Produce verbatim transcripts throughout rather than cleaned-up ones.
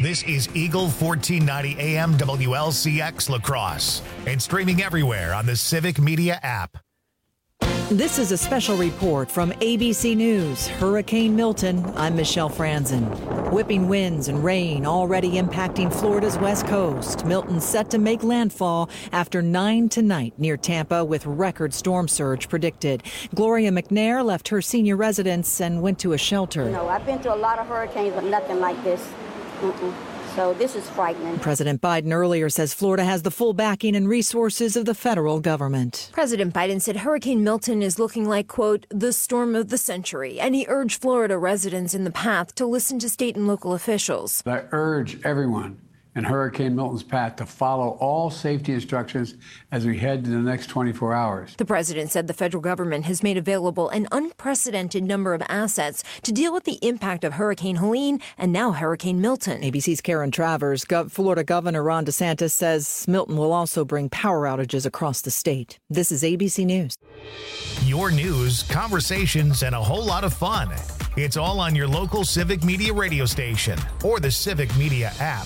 This is Eagle fourteen ninety A M W L C X La Crosse and streaming everywhere on the Civic Media app. This is a special report from A B C News. Hurricane Milton. I'm Michelle Franzen. Whipping winds and rain already impacting Florida's west coast. Milton set to make landfall after nine tonight near Tampa with record storm surge predicted. Gloria McNair left her senior residence and went to a shelter. No, I've been to a lot of hurricanes, but nothing like this. Mm-mm. So this is frightening. President Biden earlier says Florida has the full backing and resources of the federal government. President Biden said Hurricane Milton is looking like, quote, the storm of the century. And he urged Florida residents in the path to listen to state and local officials. I urge everyone in Hurricane Milton's path to follow all safety instructions as we head to the next twenty-four hours. The president said the federal government has made available an unprecedented number of assets to deal with the impact of Hurricane Helene and now Hurricane Milton. A B C's Karen Travers. Gov- Florida Governor Ron DeSantis says Milton will also bring power outages across the state. This is A B C News. Your news, conversations, and a whole lot of fun. It's all on your local Civic Media radio station or the Civic Media app.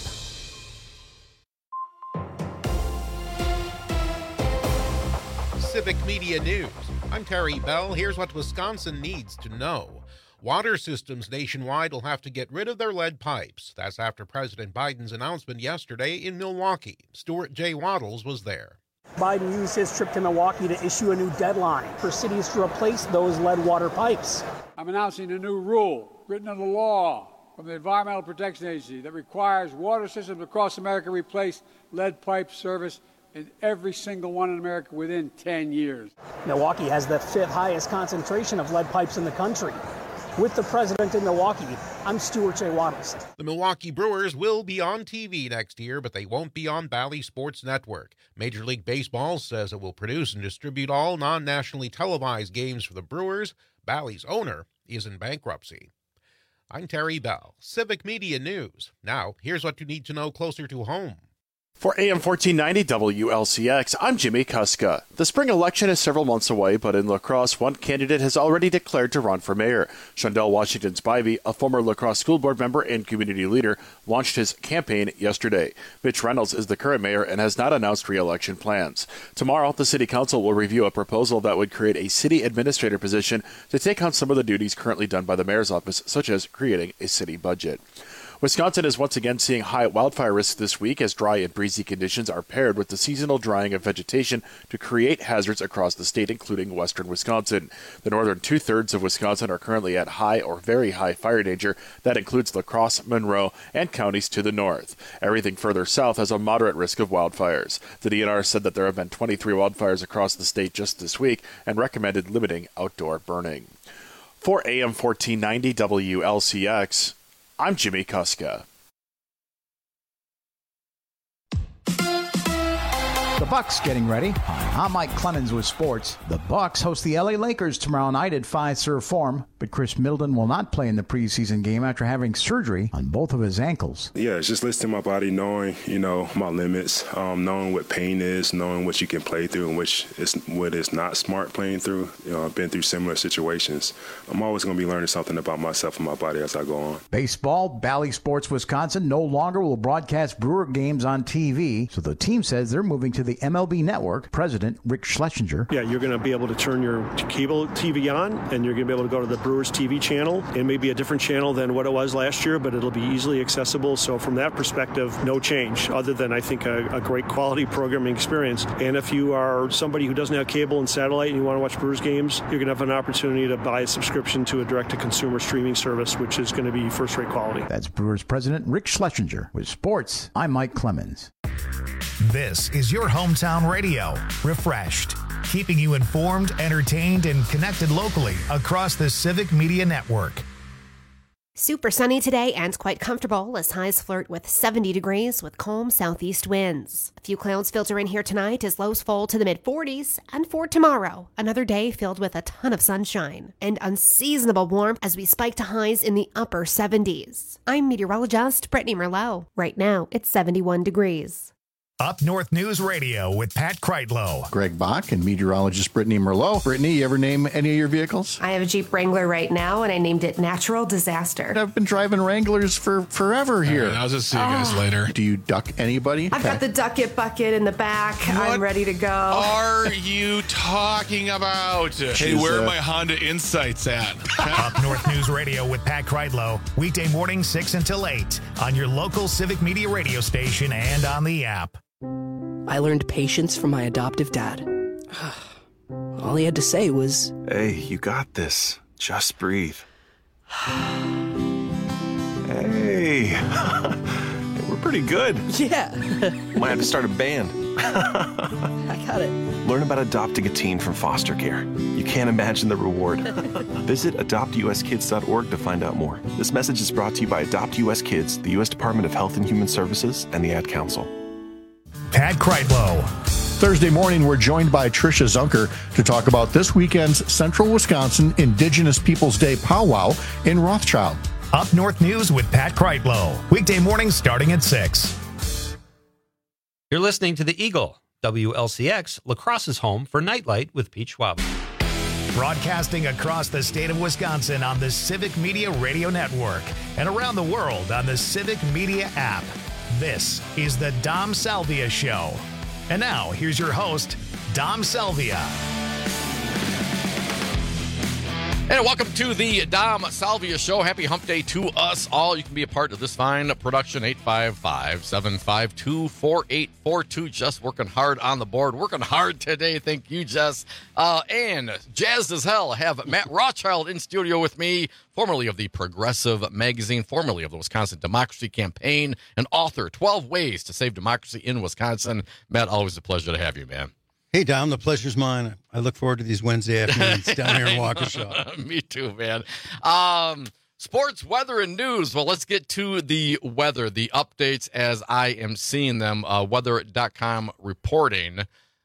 Civic Media News. I'm Terry Bell. Here's what Wisconsin needs to know. Water systems nationwide will have to get rid of their lead pipes. That's after President Biden's announcement yesterday in Milwaukee. Stuart J. Waddles was there. Biden used his trip to Milwaukee to issue a new deadline for cities to replace those lead water pipes. I'm announcing a new rule written into law from the Environmental Protection Agency that requires water systems across America replace lead pipe service in every single one in America within ten years. Milwaukee has the fifth highest concentration of lead pipes in the country. With the president in Milwaukee, I'm Stuart J. Waddles. The Milwaukee Brewers will be on T V next year, but they won't be on Bally Sports Network. Major League Baseball says it will produce and distribute all non-nationally televised games for the Brewers. Bally's owner is in bankruptcy. I'm Terry Bell, Civic Media News. Now, here's what you need to know closer to home. For A M fourteen ninety W L C X, I'm Jimmy Kuska. The spring election is several months away, but in La Crosse, one candidate has already declared to run for mayor. Shondell Washington Spivey, a former La Crosse school board member and community leader, launched his campaign yesterday. Mitch Reynolds is the current mayor and has not announced re-election plans. Tomorrow, the city council will review a proposal that would create a city administrator position to take on some of the duties currently done by the mayor's office, such as creating a city budget. Wisconsin is once again seeing high wildfire risks this week as dry and breezy conditions are paired with the seasonal drying of vegetation to create hazards across the state, including western Wisconsin. The northern two-thirds of Wisconsin are currently at high or very high fire danger. That includes La Crosse, Monroe, and counties to the north. Everything further south has a moderate risk of wildfires. The D N R said that there have been twenty-three wildfires across the state just this week and recommended limiting outdoor burning. For A M fourteen ninety W L C X, I'm Jimmy Kuska. The Bucks getting ready. Hi, I'm Mike Clemens with sports. The Bucks host the L A Lakers tomorrow night at Fiserv Forum, but Chris Middleton will not play in the preseason game after having surgery on both of his ankles. Yeah, it's just listening to my body, knowing, you know, my limits, um, knowing what pain is, knowing what you can play through and which is what is not smart playing through. You know, I've been through similar situations. I'm always going to be learning something about myself and my body as I go on. Baseball, Bally Sports Wisconsin no longer will broadcast Brewer games on T V, so the team says they're moving to the M L B Network. President Rick Schlesinger. Yeah, you're going to be able to turn your cable T V on, and you're going to be able to go to the Brewers T V channel. It may be a different channel than what it was last year, but it'll be easily accessible. So from that perspective, no change, other than, I think, a, a great quality programming experience. And if you are somebody who doesn't have cable and satellite and you want to watch Brewers games, you're going to have an opportunity to buy a subscription to a direct-to-consumer streaming service, which is going to be first-rate quality. That's Brewers President Rick Schlesinger. With sports, I'm Mike Clemens. This is your hometown radio, refreshed, keeping you informed, entertained, and connected locally across the Civic Media Network. Super sunny today and quite comfortable as highs flirt with seventy degrees with calm southeast winds. A few clouds filter in here tonight as lows fall to the mid forties. And for tomorrow, another day filled with a ton of sunshine and unseasonable warmth as we spike to highs in the upper seventies. I'm meteorologist Brittany Merlot. Right now, it's seventy-one degrees. Up North News Radio with Pat Kreitlow. Greg Bach and meteorologist Brittany Merlot. Brittany, you ever name any of your vehicles? I have a Jeep Wrangler right now, and I named it Natural Disaster. I've been driving Wranglers for forever here. Right, I'll just see you guys oh. later. Do you duck anybody? I've got the duck it bucket in the back. What I'm ready to go. Are you talking about? Hey, She's, where uh, are my Honda Insights at? Up North News Radio with Pat Kreitlow. Weekday morning six until eight on your local Civic Media radio station and on the app. I learned patience from my adoptive dad. All he had to say was, "Hey, you got this. Just breathe." Hey, we're pretty good. Yeah. Might have to start a band. I got it. Learn about adopting a teen from foster care. You can't imagine the reward. Visit adopt u s kids dot org to find out more. This message is brought to you by Adopt U S Kids, the U S Department of Health and Human Services, and the Ad Council. Pat Kreitlow. Thursday morning, we're joined by Tricia Zunker to talk about this weekend's Central Wisconsin Indigenous Peoples Day powwow in Rothschild. Up North News with Pat Kreitlow. Weekday mornings starting at six. You're listening to The Eagle, W L C X, La Crosse's home for Nightlight with Pete Schwab. Broadcasting across the state of Wisconsin on the Civic Media Radio Network and around the world on the Civic Media app. This is the Dom Salvia Show. And now, here's your host, Dom Salvia. And welcome to the Dom Salvia Show. Happy hump day to us all. You can be a part of this fine production, eight five five, seven five two, four eight four two. Just working hard on the board. Working hard today. Thank you, Jess. Uh, and jazzed as hell, have Matt Rothschild in studio with me, formerly of the Progressive Magazine, formerly of the Wisconsin Democracy Campaign, and author, twelve Ways to Save Democracy in Wisconsin. Matt, always a pleasure to have you, man. Hey, Dom, the pleasure's mine. I look forward to these Wednesday afternoons down here in Waukesha. Me too, man. Um, sports, weather, and news. Well, let's get to the weather, the updates as I am seeing them. Uh, weather dot com reporting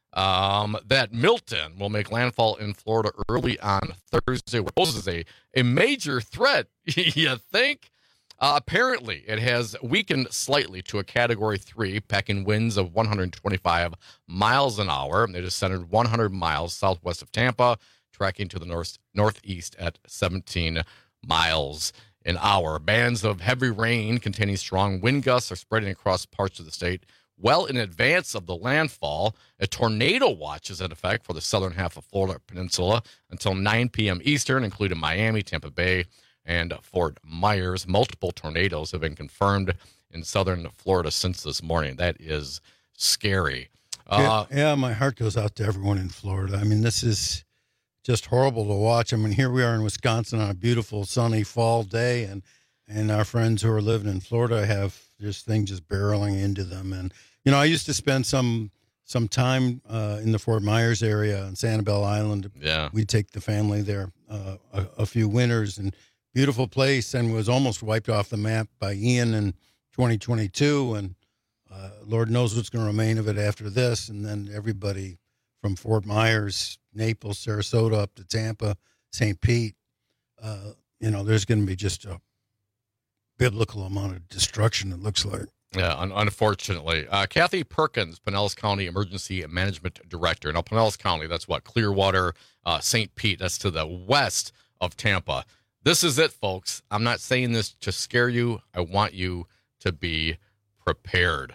um, that Milton will make landfall in Florida early on Thursday, which poses a, a major threat, you think? Uh, apparently, it has weakened slightly to a Category three, packing winds of one hundred twenty-five miles an hour. It is centered one hundred miles southwest of Tampa, tracking to the north northeast at seventeen miles an hour. Bands of heavy rain containing strong wind gusts are spreading across parts of the state well in advance of the landfall. A tornado watch is in effect for the southern half of Florida Peninsula until nine p.m. Eastern, including Miami, Tampa Bay, and Fort Myers. Multiple tornadoes have been confirmed in southern Florida since this morning. That is scary. Uh, yeah, yeah, my heart goes out to everyone in Florida. I mean, this is just horrible to watch. I mean, here we are in Wisconsin on a beautiful sunny fall day, and and our friends who are living in Florida have this thing just barreling into them. And, you know, I used to spend some some time uh, in the Fort Myers area on Sanibel Island. Yeah. We'd take the family there uh, a, a few winters, and beautiful place, and was almost wiped off the map by Ian in twenty twenty-two, and uh, Lord knows what's going to remain of it after this. And then everybody from Fort Myers, Naples, Sarasota, up to Tampa, Saint Pete, uh, you know, there's going to be just a biblical amount of destruction, it looks like. Yeah, un- unfortunately. Uh, Kathy Perkins, Pinellas County Emergency Management Director. Now, Pinellas County, that's what, Clearwater, uh, Saint Pete, that's to the west of Tampa. This is it, folks. I'm not saying this to scare you. I want you to be prepared.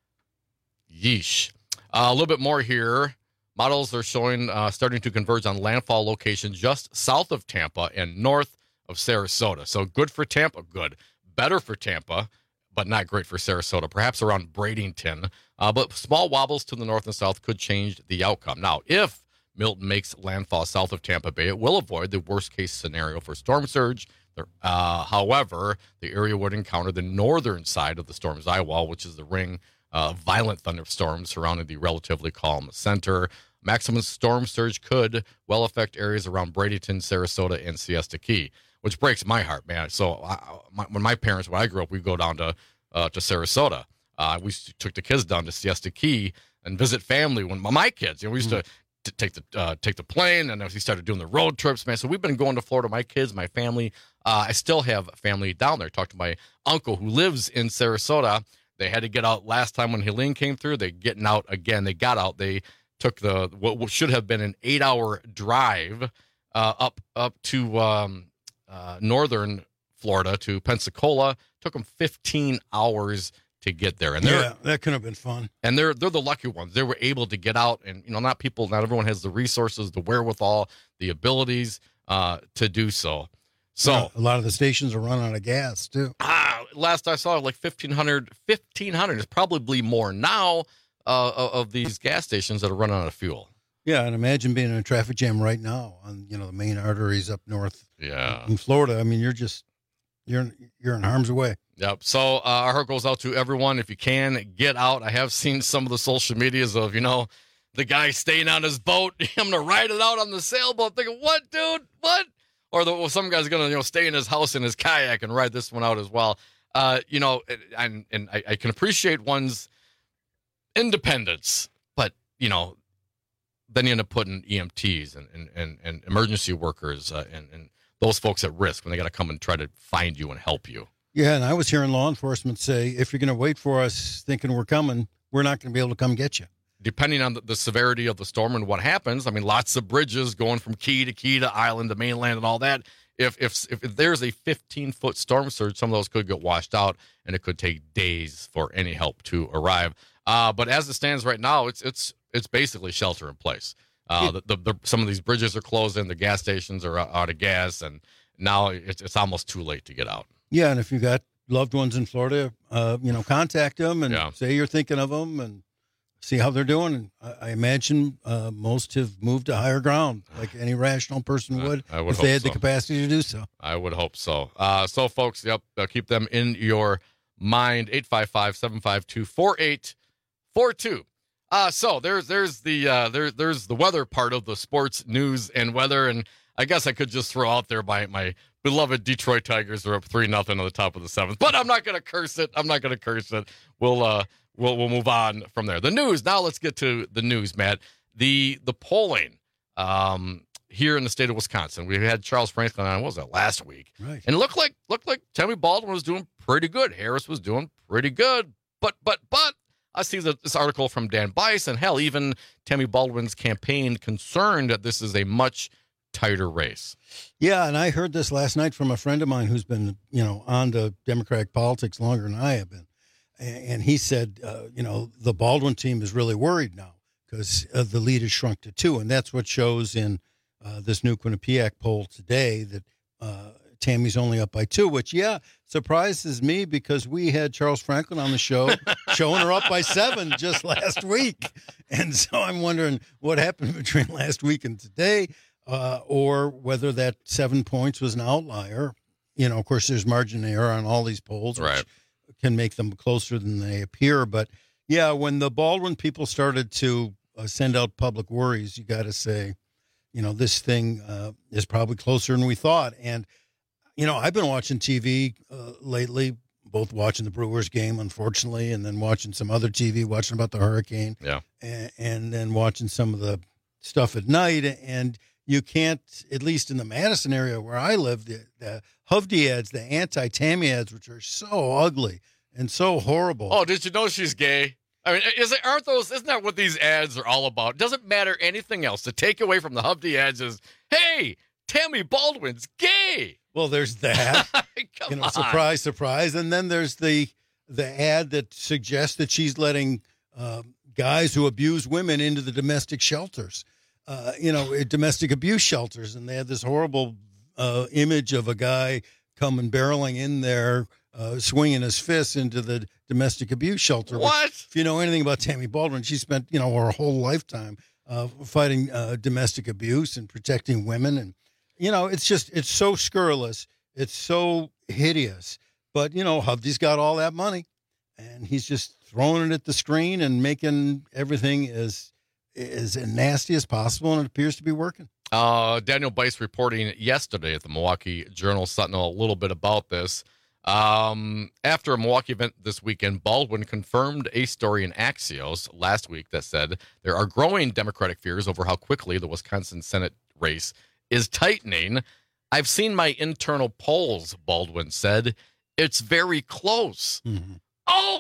Yeesh. Uh, a little bit more here. Models are showing uh, starting to converge on landfall location just south of Tampa and north of Sarasota. So good for Tampa, good. Better for Tampa, but not great for Sarasota. Perhaps around Bradenton. Uh, but small wobbles to the north and south could change the outcome. Now, if Milton makes landfall south of Tampa Bay, it will avoid the worst-case scenario for storm surge. Uh, however, the area would encounter the northern side of the storm's eye wall, which is the ring of uh, violent thunderstorms surrounding the relatively calm center. Maximum storm surge could well affect areas around Bradenton, Sarasota, and Siesta Key, which breaks my heart, man. So I, my, when my parents, when I grew up, we'd go down to uh, to Sarasota. Uh, we took the kids down to Siesta Key and visit family. When my kids, you know, we used mm-hmm. to to take the uh, take the plane, and we started doing the road trips, man. So we've been going to Florida. My kids, my family. Uh, I still have family down there. Talked to my uncle who lives in Sarasota. They had to get out last time when Helene came through. They're getting out again. They got out. They took the what should have been an eight-hour drive uh, up up to um, uh, northern Florida to Pensacola. Took them fifteen hours to get there, and yeah, that could have been fun. And they're they're the lucky ones. They were able to get out, and you know, not people, not everyone has the resources, the wherewithal, the abilities uh, to do so. So yeah, a lot of the stations are running out of gas too. Ah, last I saw, like fifteen hundred, fifteen hundred is probably more now uh, of these gas stations that are running out of fuel. Yeah, and imagine being in a traffic jam right now on you know the main arteries up north. Yeah, in Florida. I mean, you're just you're you're in harm's way. Yep. So uh, our heart goes out to everyone. If you can, get out. I have seen some of the social medias of, you know, the guy staying on his boat. I'm going to ride it out on the sailboat. Thinking, what, dude? What? Or the, well, some guy's going to, you know, stay in his house in his kayak and ride this one out as well. Uh, you know, and, and I, I can appreciate one's independence, but, you know, then you end up putting E M Ts and, and, and, and emergency workers uh, and, and those folks at risk when they got to come and try to find you and help you. Yeah, and I was hearing law enforcement say, if you're going to wait for us thinking we're coming, we're not going to be able to come get you. Depending on the, the severity of the storm and what happens, I mean, lots of bridges going from key to key to island to mainland and all that. If if if, if there's a fifteen-foot storm surge, some of those could get washed out, and it could take days for any help to arrive. Uh, but as it stands right now, it's it's it's basically shelter in place. Uh, the, the, the, some of these bridges are closing, the gas stations are out of gas, and now it's it's almost too late to get out. Yeah, and if you got loved ones in Florida, uh, you know, contact them and yeah. say you're thinking of them and see how they're doing. And I, I imagine uh, most have moved to higher ground, like any rational person would, I would if they had so. the capacity to do so. I would hope so. Uh, so, folks, yep, uh, keep them in your mind. eight five five, seven five two, four eight four two. Uh, so there's there's the uh, there there's the weather part of the sports news and weather, and I guess I could just throw out there my my beloved Detroit Tigers are up three nothing on the top of the seventh, but I'm not going to curse it. I'm not going to curse it. We'll uh we'll we'll move on from there. The news now. Let's get to the news, Matt. The the polling um here in the state of Wisconsin. We had Charles Franklin on. What was that last week? Right. And it looked like looked like Tammy Baldwin was doing pretty good. Harris was doing pretty good, but but but. I see the, this article from Dan Bice, and hell, even Tammy Baldwin's campaign concerned that this is a much tighter race. Yeah, and I heard this last night from a friend of mine who's been, you know, on to Democratic politics longer than I have been. And he said, uh, you know, the Baldwin team is really worried now because uh, the lead has shrunk to two. And that's what shows in uh, this new Quinnipiac poll today that uh, Tammy's only up by two, which, yeah, surprises me because we had Charles Franklin on the show showing her up by seven just last week. And so I'm wondering what happened between last week and today, uh, or whether that seven points was an outlier. You know, of course, there's margin of error on all these polls, which right. can make them closer than they appear. But, yeah, when the Baldwin people started to uh, send out public worries, you got to say, you know, this thing uh, is probably closer than we thought. And you know, I've been watching T V uh, lately, both watching the Brewers game, unfortunately, and then watching some other T V, watching about the hurricane. Yeah. And, and then watching some of the stuff at night. And you can't, at least in the Madison area where I live, the, the Hovde ads, the anti-Tammy ads, which are so ugly and so horrible. Oh, did you know she's gay? I mean, is it, aren't those, isn't that what these ads are all about? It doesn't matter anything else. The takeaway from the Hovde ads is, hey, Tammy Baldwin's gay. Well, there's that. Come you know, on. surprise, surprise. And then there's the the ad that suggests that she's letting uh, guys who abuse women into the domestic shelters, uh, you know, domestic abuse shelters. And they had this horrible uh, image of a guy coming barreling in there, uh, swinging his fists into the domestic abuse shelter. What? Which, if you know anything about Tammy Baldwin, she spent, you know, her whole lifetime uh, fighting uh, domestic abuse and protecting women. And you know, it's just, it's so scurrilous. It's so hideous. But, you know, Hovde's got all that money, and he's just throwing it at the screen and making everything as, as nasty as possible, and it appears to be working. Uh, Daniel Bice reporting yesterday at the Milwaukee Journal-Sentinel a little bit about this. Um, after a Milwaukee event this weekend, Baldwin confirmed a story in Axios last week that said there are growing Democratic fears over how quickly the Wisconsin Senate race is tightening. I've seen my internal polls, Baldwin said. It's very close. Mm-hmm. Oh,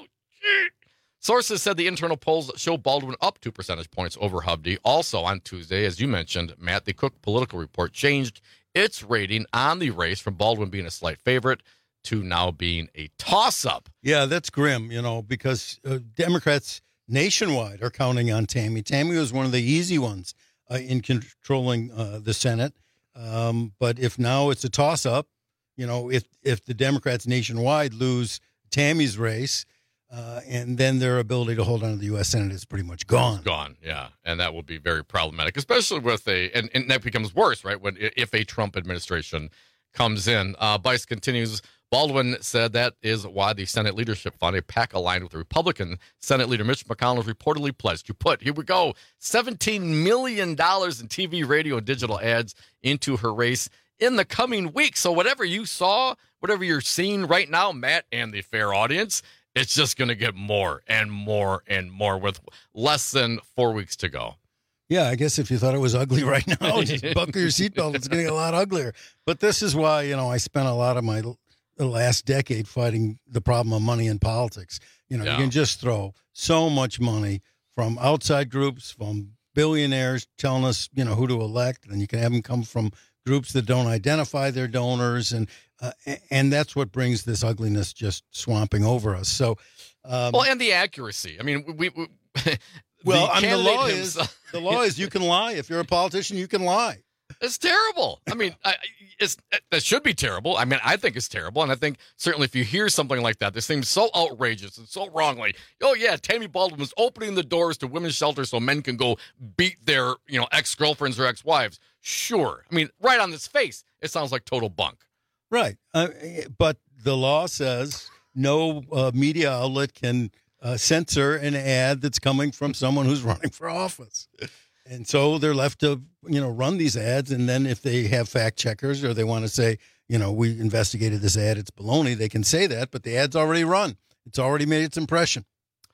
Sources said the internal polls show Baldwin up two percentage points over Hovde. Also on Tuesday, as you mentioned, Matt, the Cook Political Report changed its rating on the race from Baldwin being a slight favorite to now being a toss-up. Yeah, that's grim, you know, because uh, Democrats nationwide are counting on Tammy. Tammy was one of the easy ones uh, in controlling uh, the Senate. Um, but if now it's a toss-up, you know, if, if the Democrats nationwide lose Tammy's race, Uh, and then their ability to hold on to the U S Senate is pretty much gone. It's gone, yeah. And that will be very problematic, especially with a, and, and that becomes worse, right, when if a Trump administration comes in. Uh, Bice continues, Baldwin said that is why the Senate Leadership Fund, a PAC aligned with Republican Senate Leader Mitch McConnell, reportedly pledged to put, here we go, seventeen million dollars in T V, radio, and digital ads into her race in the coming week. So whatever you saw, whatever you're seeing right now, Matt and the fair audience, it's just going to get more and more and more with less than four weeks to go. Yeah, I guess if you thought it was ugly right now, just buckle your seatbelt. It's going to get a lot uglier. But this is why, you know, I spent a lot of my the last decade fighting the problem of money in politics. You know, yeah. You can just throw so much money from outside groups, from billionaires telling us, you know, who to elect, and you can have them come from groups that don't identify their donors, and uh, and that's what brings this ugliness just swamping over us. So, um, well, and the accuracy. I mean, we. we well, I mean, the law is the law is you can lie if you're a politician. You can lie. It's terrible. I mean, I, it's that should be terrible. I mean, I think it's terrible, and I think certainly if you hear something like that, this seems so outrageous and so wrong. Like, oh yeah, Tammy Baldwin was opening the doors to women's shelters so men can go beat their, you know, ex-girlfriends or ex-wives. Sure. I mean, right on its face, it sounds like total bunk. Right. Uh, but the law says no uh, media outlet can uh, censor an ad that's coming from someone who's running for office. And so they're left to, you know, run these ads. And then if they have fact checkers or they want to say, you know, we investigated this ad, it's baloney, they can say that, but the ad's already run. It's already made its impression.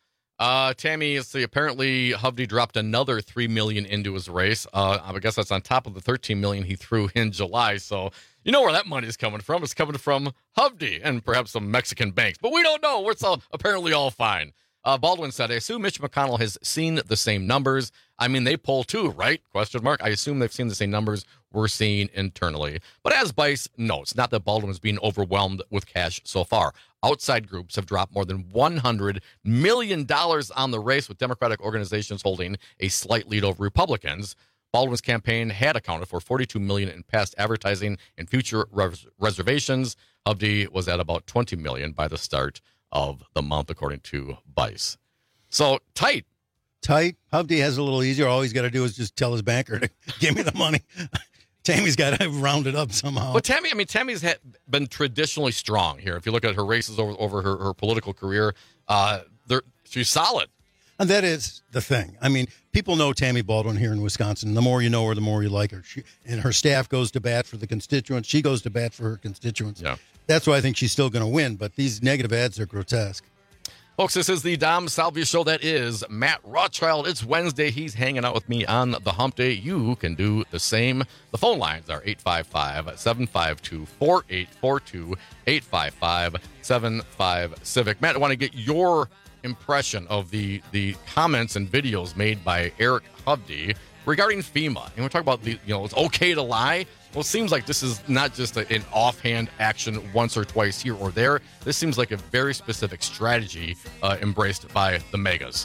Uh, Tammy, is the, apparently Hovde dropped another three million dollars into his race. Uh, I guess that's on top of the thirteen million dollars he threw in July. So you know where that money is coming from. It's coming from Hovde and perhaps some Mexican banks. But we don't know. We're all, apparently all fine. Uh, Baldwin said, I assume Mitch McConnell has seen the same numbers. I mean, they poll too, right? Question mark. I assume they've seen the same numbers we're seeing internally. But as Bice notes, not that Baldwin is being overwhelmed with cash so far. Outside groups have dropped more than one hundred million dollars on the race, with Democratic organizations holding a slight lead over Republicans. Baldwin's campaign had accounted for forty-two million dollars in past advertising and future res- reservations. Hovde was at about twenty million dollars by the start of the month, according to Bice. So tight. Tight. Hovde has a little easier. All he's got to do is just tell his banker to give me the money. Tammy's got to round it up somehow. But Tammy, I mean, Tammy's had been traditionally strong here. If you look at her races over over her, her political career, uh, she's solid. And that is the thing. I mean, people know Tammy Baldwin here in Wisconsin. The more you know her, the more you like her. She, and her staff goes to bat for the constituents. She goes to bat for her constituents. Yeah. That's why I think she's still going to win. But these negative ads are grotesque. Folks, this is the Dom Salvia Show. That is Matt Rothschild. It's Wednesday. He's hanging out with me on the hump day. You can do the same. The phone lines are eight five five, seven five two, four eight four two, eight five five, seven five, Civic. Matt, I want to get your impression of the, the comments and videos made by Eric Hovde regarding FEMA. And we're talking about, the you know, it's okay to lie. Well, it seems like this is not just a, an offhand action once or twice here or there. This seems like a very specific strategy uh, embraced by the megas.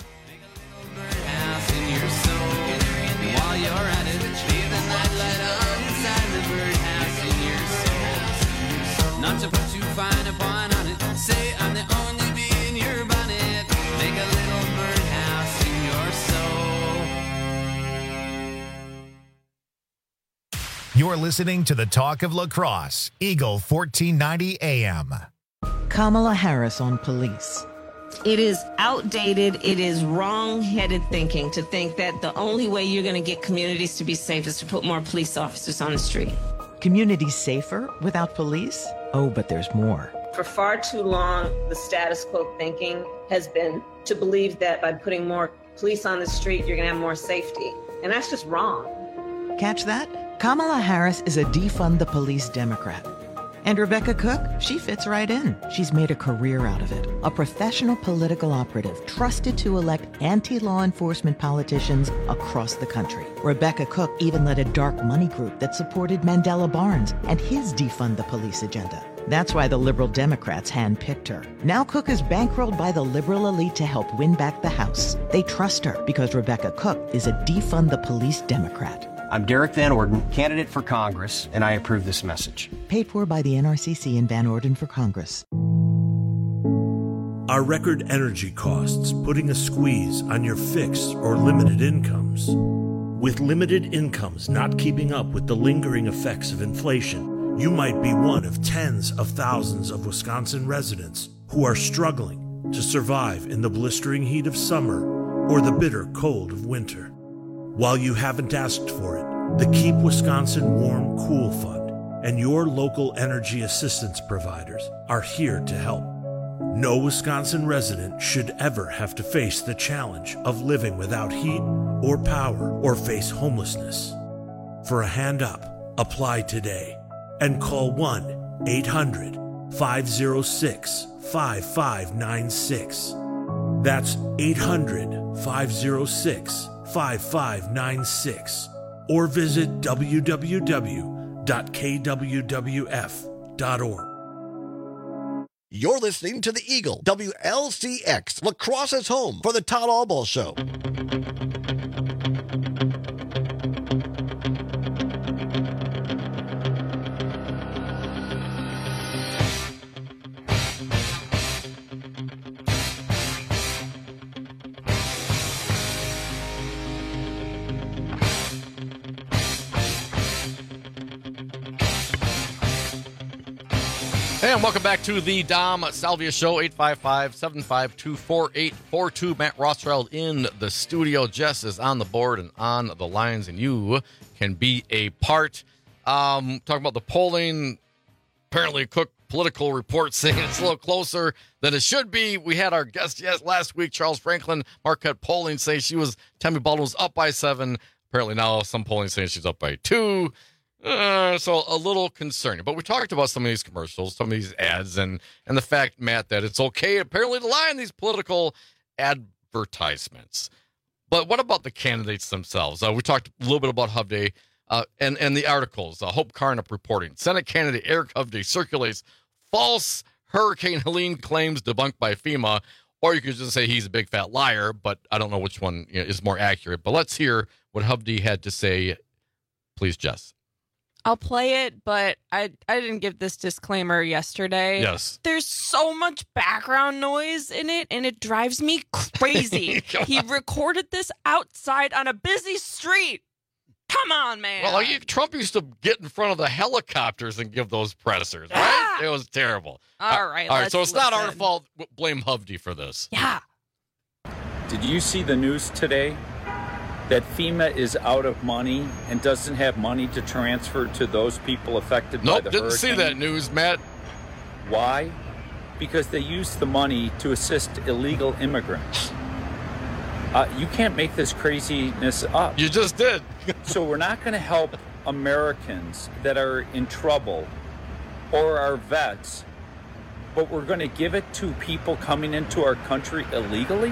Not to put too fine a point on it. Say I'm the only bee in your bonnet. Make a little birdhouse in your soul. You're listening to the Talk of Lacrosse, Eagle fourteen ninety A M. Kamala Harris on police. It is outdated. It is wrong-headed thinking to think that the only way you're going to get communities to be safe is to put more police officers on the street. Communities safer without police? Oh, but there's more. For far too long, the status quo thinking has been to believe that by putting more police on the street, you're going to have more safety. And that's just wrong. Catch that? Kamala Harris is a defund the police Democrat. And Rebecca Cook, she fits right in. She's made a career out of it. A professional political operative trusted to elect anti-law enforcement politicians across the country. Rebecca Cook even led a dark money group that supported Mandela Barnes and his defund the police agenda. That's why the liberal Democrats handpicked her. Now Cook is bankrolled by the liberal elite to help win back the House. They trust her because Rebecca Cook is a defund the police Democrat. I'm Derek Van Orden, candidate for Congress, and I approve this message. Paid for by the N R C C and Van Orden for Congress. Are record energy costs putting a squeeze on your fixed or limited incomes? With limited incomes not keeping up with the lingering effects of inflation, you might be one of tens of thousands of Wisconsin residents who are struggling to survive in the blistering heat of summer or the bitter cold of winter. While you haven't asked for it, the Keep Wisconsin Warm Cool Fund and your local energy assistance providers are here to help. No Wisconsin resident should ever have to face the challenge of living without heat or power or face homelessness. For a hand up, apply today and call one eight hundred five oh six five five nine six. That's eight hundred five oh six five five nine six or visit w w w dot k w w f dot org. You're listening to the Eagle, W L C X, Lacrosse's home for the Todd Albaugh Show. And welcome back to the Dom Salvia Show, eight five five, seven five two, four eight four two. Matt Rothschild in the studio. Jess is on the board and on the lines, and you can be a part. Um, talking about the polling, apparently Cook political report saying it's a little closer than it should be. We had our guest yes last week, Charles Franklin, Marquette polling, say she was, Tammy Baldwin was up by seven. Apparently now some polling saying she's up by two. Uh, so a little concerning, but we talked about some of these commercials, some of these ads, and and the fact, Matt, that it's okay apparently to lie in these political advertisements. But what about the candidates themselves? Uh, we talked a little bit about Hovde uh, and and the articles. Uh, Hope Carnup reporting: Senate candidate Eric Hovde circulates false Hurricane Helene claims debunked by FEMA. Or you could just say he's a big fat liar, but I don't know which one you know, is more accurate. But let's hear what Hovde had to say. Please, Jess. I'll play it, but I I didn't give this disclaimer yesterday. Yes. There's so much background noise in it, and it drives me crazy. He recorded this outside on a busy street. Come on, man. Well, like, Trump used to get in front of the helicopters and give those pressers, right? Ah! It was terrible. All right, All right, so it's listen. not our fault. Blame Hovde for this. Yeah. Did you see the news today that FEMA is out of money and doesn't have money to transfer to those people affected nope, by the didn't hurricane? see that news, Matt. Why? Because they used the money to assist illegal immigrants. Uh, you can't make this craziness up. You just did. So we're not going to help Americans that are in trouble or our vets, but we're going to give it to people coming into our country illegally?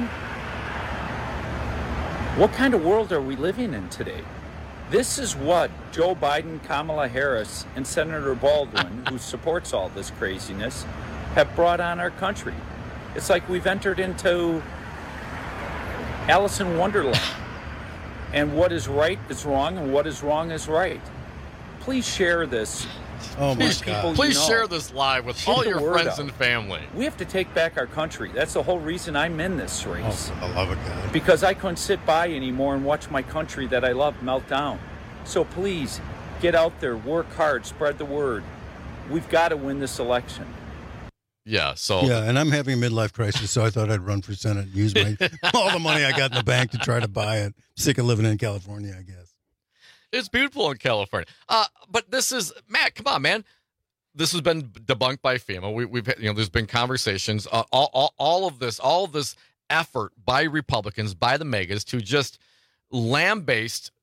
What kind of world are we living in today? This is what Joe Biden, Kamala Harris, and Senator Baldwin, who supports all this craziness, have brought on our country. It's like we've entered into Alice in Wonderland. And what is right is wrong, and what is wrong is right. Please share this. Oh my with God. people Please you know. share this live with Get all the your word friends out. and family. We have to take back our country. That's the whole reason I'm in this race. Oh, for the love of God. Because I couldn't sit by anymore and watch my country that I love melt down. So please, get out there, work hard, spread the word. We've got to win this election. Yeah, so... Yeah, and I'm having a midlife crisis, so I thought I'd run for Senate and use my all the money I got in the bank to try to buy it. Sick of living in California, I guess. It's beautiful in California. Uh, but this is... Matt, come on, man. This has been debunked by FEMA. We, we've, you know, there's been conversations. Uh, all, all, all of this, all of this effort by Republicans, by the megas, to just lambaste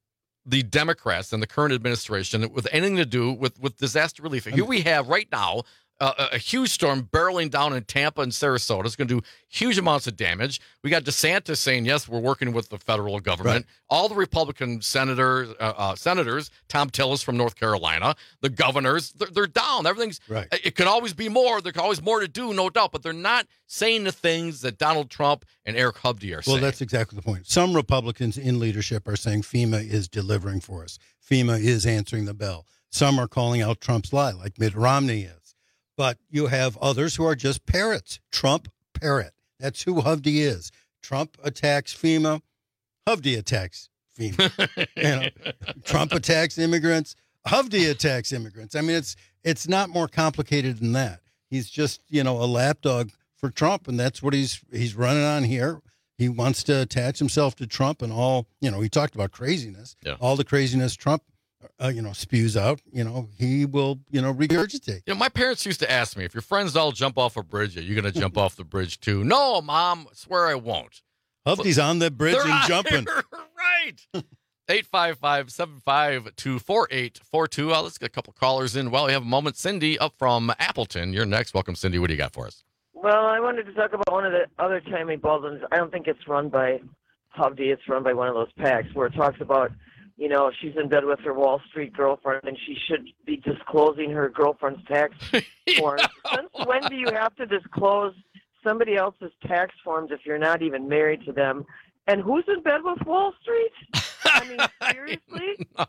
the Democrats and the current administration with anything to do with, with disaster relief. Here we have right now uh, a, a huge storm barreling down in Tampa and Sarasota. It's going to do huge amounts of damage. We got DeSantis saying, yes, we're working with the federal government. Right. All the Republican senators, uh, uh, senators, Tom Tillis from North Carolina, the governors, they're, they're down. Everything's right. It could always be more. There could always more to do, no doubt, but they're not saying the things that Donald Trump and Eric Hovde are saying. Well, that's exactly the point. Some Republicans in leadership are saying FEMA is delivering for us. FEMA is answering the bell. Some are calling out Trump's lie, like Mitt Romney is. But you have others who are just parrots. Trump parrot. That's who Hovde is. Trump attacks FEMA. Hovde attacks FEMA. you know, Trump attacks immigrants. Hovde attacks immigrants. I mean, it's it's not more complicated than that. He's just, you know, a lapdog for Trump, and that's what he's he's running on here. He wants to attach himself to Trump and all, you know, he talked about craziness. Yeah. All the craziness Trump Uh, you know, spews out, you know, he will, you know, regurgitate. You know, my parents used to ask me, if your friends all jump off a bridge, are you going to jump off the bridge too? No, Mom, I swear I won't. Hovde's on the bridge They're and jumping. Here, right. eight five five, seven five two, four eight four two. Uh, let's get a couple callers in while we have a moment. Cindy up from Appleton. You're next. Welcome, Cindy. What do you got for us? Well, I wanted to talk about one of the other Tammy Baldwin's. I don't think it's run by Hovde. It's run by one of those PACs where it talks about, you know, she's in bed with her Wall Street girlfriend and she should be disclosing her girlfriend's tax forms. Since when do you have to disclose somebody else's tax forms if you're not even married to them? And who's in bed with Wall Street? I mean, seriously? No.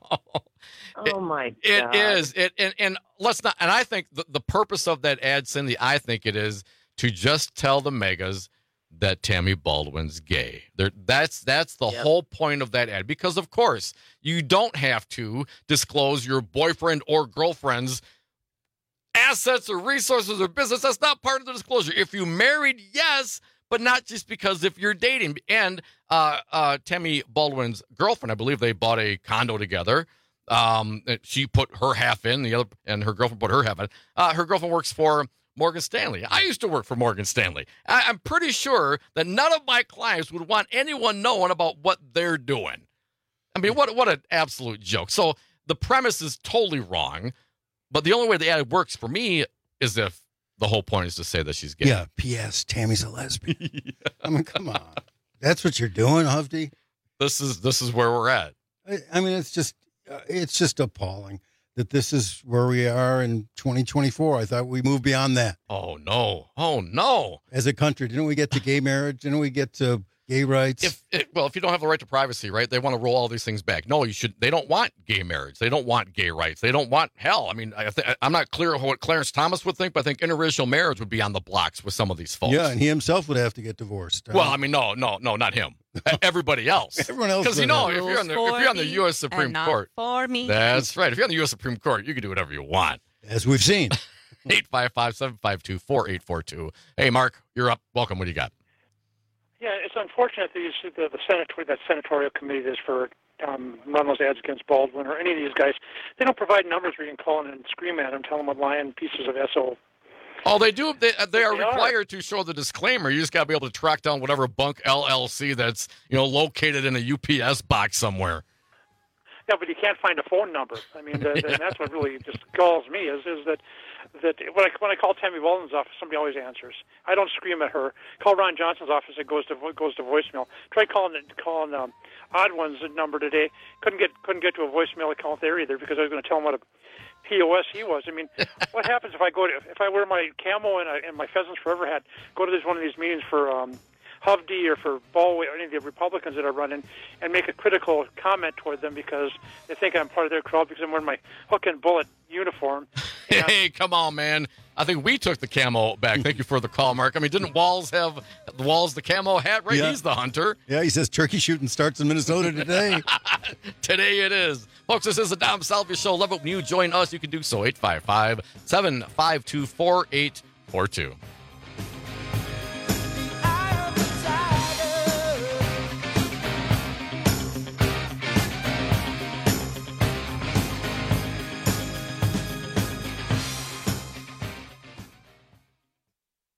Oh, my God. It is. It, and, and let's not, and I think the, the purpose of that ad, Cindy, I think it is to just tell the megas that Tammy Baldwin's gay. There, that's that's the yep. whole point of that ad. Because, of course, you don't have to disclose your boyfriend or girlfriend's assets or resources or business. That's not part of the disclosure. If you married, yes, but not just because if you're dating. And uh, uh, Tammy Baldwin's girlfriend, I believe they bought a condo together. Um, she put her half in, the other, and her girlfriend put her half in. Uh, her girlfriend works for Morgan Stanley. I used to work for Morgan Stanley. I, I'm pretty sure that none of my clients would want anyone knowing about what they're doing. I mean, what what an absolute joke. So the premise is totally wrong, but the only way the ad works for me is if the whole point is to say that she's gay. Yeah, P S Tammy's a lesbian. yeah. I mean, come on. That's what you're doing, Hovde? This is this is where we're at. I, I mean, it's just uh, it's just appalling that this is where we are in twenty twenty-four. I thought we moved beyond that. Oh, no. Oh, no. As a country, didn't we get to gay marriage? Didn't we get to gay rights? If it, Well, if you don't have the right to privacy, right, they want to roll all these things back. No, you should. They don't want gay marriage. They don't want gay rights. They don't want hell. I mean, I th- I'm not clear what Clarence Thomas would think, but I think interracial marriage would be on the blocks with some of these folks. Yeah, and he himself would have to get divorced. Well, I mean, no, no, no, not him. Everybody else. Everyone else. Because, you know, if you're, on the, if you're on the U S Supreme Court. For me. That's right. If you're on the U S Supreme Court, you can do whatever you want. As we've seen. eight five five, seven five two, four eight four two. Hey, Mark, you're up. Welcome. What do you got? Yeah, it's unfortunate that you see the, the senator, that senatorial committee is for um, run those ads against Baldwin or any of these guys. They don't provide numbers where you can call in and scream at them, tell them what lying pieces of S O. Oh, they do. They, they are they required are. to show the disclaimer. You just got to be able to track down whatever bunk L L C that's, you know, located in a U P S box somewhere. Yeah, but you can't find a phone number. I mean, the, yeah. and that's what really just galls me is is that that when I when I call Tammy Baldwin's office, somebody always answers. I don't scream at her. Call Ron Johnson's office, it goes to goes to voicemail. Try calling calling um, Odd One's number today. Couldn't get couldn't get to a voicemail account there either because I was going to tell him what a P O S he was. I mean, what happens if I go to if I wear my camo and, I, and my Pheasants Forever hat, go to this one of these meetings for um, Hovde or for Baldwin or any of the Republicans that are running, and make a critical comment toward them because they think I'm part of their crowd because I'm wearing my hook and bullet uniform. Hey, come on, man. I think we took the camo back. Thank you for the call, Mark. I mean, didn't Walls have the Walls the camo hat, right? Yeah. He's the hunter. Yeah, he says turkey shooting starts in Minnesota today. Today it is. Folks, this is the Dom Salvia Show. Love it when you join us. You can do so. eight five five, seven five two, four eight four two.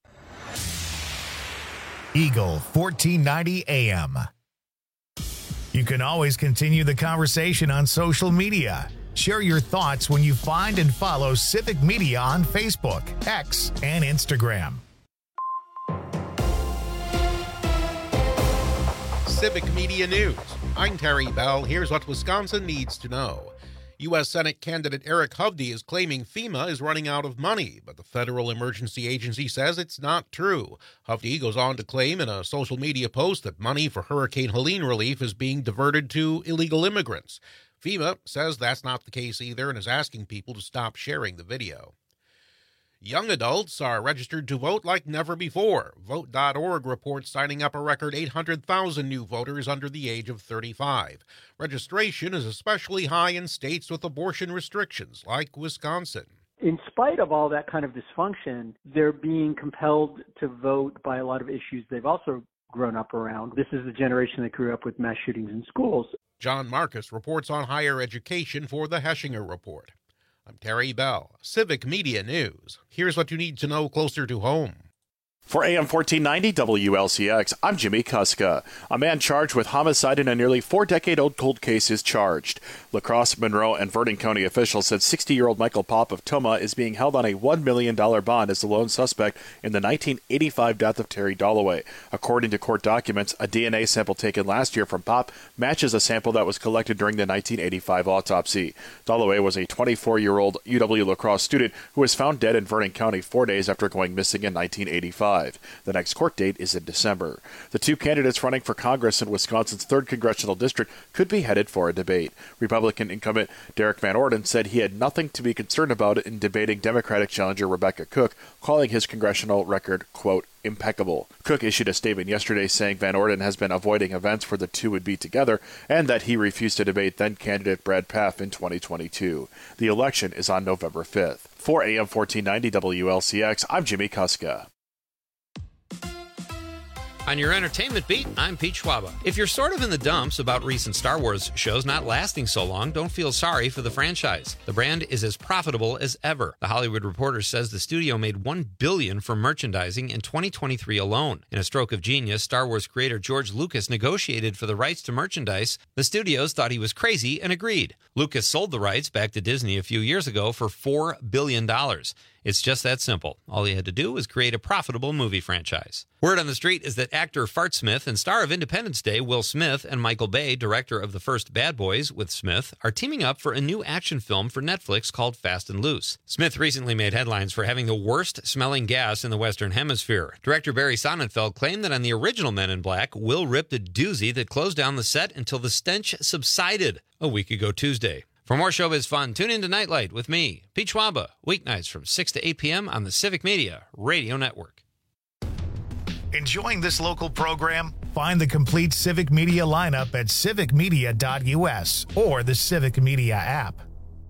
Eagle fourteen ninety A M. You can always continue the conversation on social media. Share your thoughts when you find and follow Civic Media on Facebook, X, and Instagram. Civic Media News. I'm Terry Bell. Here's what Wisconsin needs to know. U S Senate candidate Eric Hovde is claiming FEMA is running out of money, but the Federal Emergency Agency says it's not true. Hovde goes on to claim in a social media post that money for Hurricane Helene relief is being diverted to illegal immigrants. FEMA says that's not the case either and is asking people to stop sharing the video. Young adults are registered to vote like never before. Vote dot org reports signing up a record eight hundred thousand new voters under the age of thirty-five. Registration is especially high in states with abortion restrictions, like Wisconsin. In spite of all that kind of dysfunction, they're being compelled to vote by a lot of issues they've also grown up around. This is the generation that grew up with mass shootings in schools. John Marcus reports on higher education for the Heshinger Report. I'm Terry Bell, Civic Media News. Here's what you need to know closer to home. For A M fourteen ninety W L C X, I'm Jimmy Kuska. A man charged with homicide in a nearly four-decade-old cold case is charged. La Crosse, Monroe, and Vernon County officials said sixty-year-old Michael Popp of Tomah is being held on a one million dollars bond as the lone suspect in the nineteen eighty-five death of Terry Dalloway. According to court documents, a D N A sample taken last year from Popp matches a sample that was collected during the nineteen eighty-five autopsy. Dalloway was a twenty-four-year-old U W La Crosse student who was found dead in Vernon County four days after going missing in nineteen eighty-five. The next court date is in December. The two candidates running for Congress in Wisconsin's third congressional district could be headed for a debate. Republican incumbent Derek Van Orden said he had nothing to be concerned about in debating Democratic challenger Rebecca Cook, calling his congressional record, quote, impeccable. Cook issued a statement yesterday saying Van Orden has been avoiding events where the two would be together and that he refused to debate then-candidate Brad Pfaff in twenty twenty-two. The election is on November fifth. For A M fourteen ninety W L C X, I'm Jimmy Kuska. On your entertainment beat, I'm Pete Schwaba. If you're sort of in the dumps about recent Star Wars shows not lasting so long, don't feel sorry for the franchise. The brand is as profitable as ever. The Hollywood Reporter says the studio made one billion dollars from merchandising in twenty twenty-three alone. In a stroke of genius, Star Wars creator George Lucas negotiated for the rights to merchandise. The studios thought he was crazy and agreed. Lucas sold the rights back to Disney a few years ago for four billion dollars. It's just that simple. All he had to do was create a profitable movie franchise. Word on the street is that actor Fart Smith and star of Independence Day, Will Smith, and Michael Bay, director of the first Bad Boys with Smith, are teaming up for a new action film for Netflix called Fast and Loose. Smith recently made headlines for having the worst smelling gas in the Western Hemisphere. Director Barry Sonnenfeld claimed that on the original Men in Black, Will ripped a doozy that closed down the set until the stench subsided a week ago Tuesday. For more showbiz fun, tune in to Nightlight with me, Pete Schwaba, weeknights from six to eight p.m. on the Civic Media Radio Network. Enjoying this local program? Find the complete Civic Media lineup at civic media dot u s or the Civic Media app.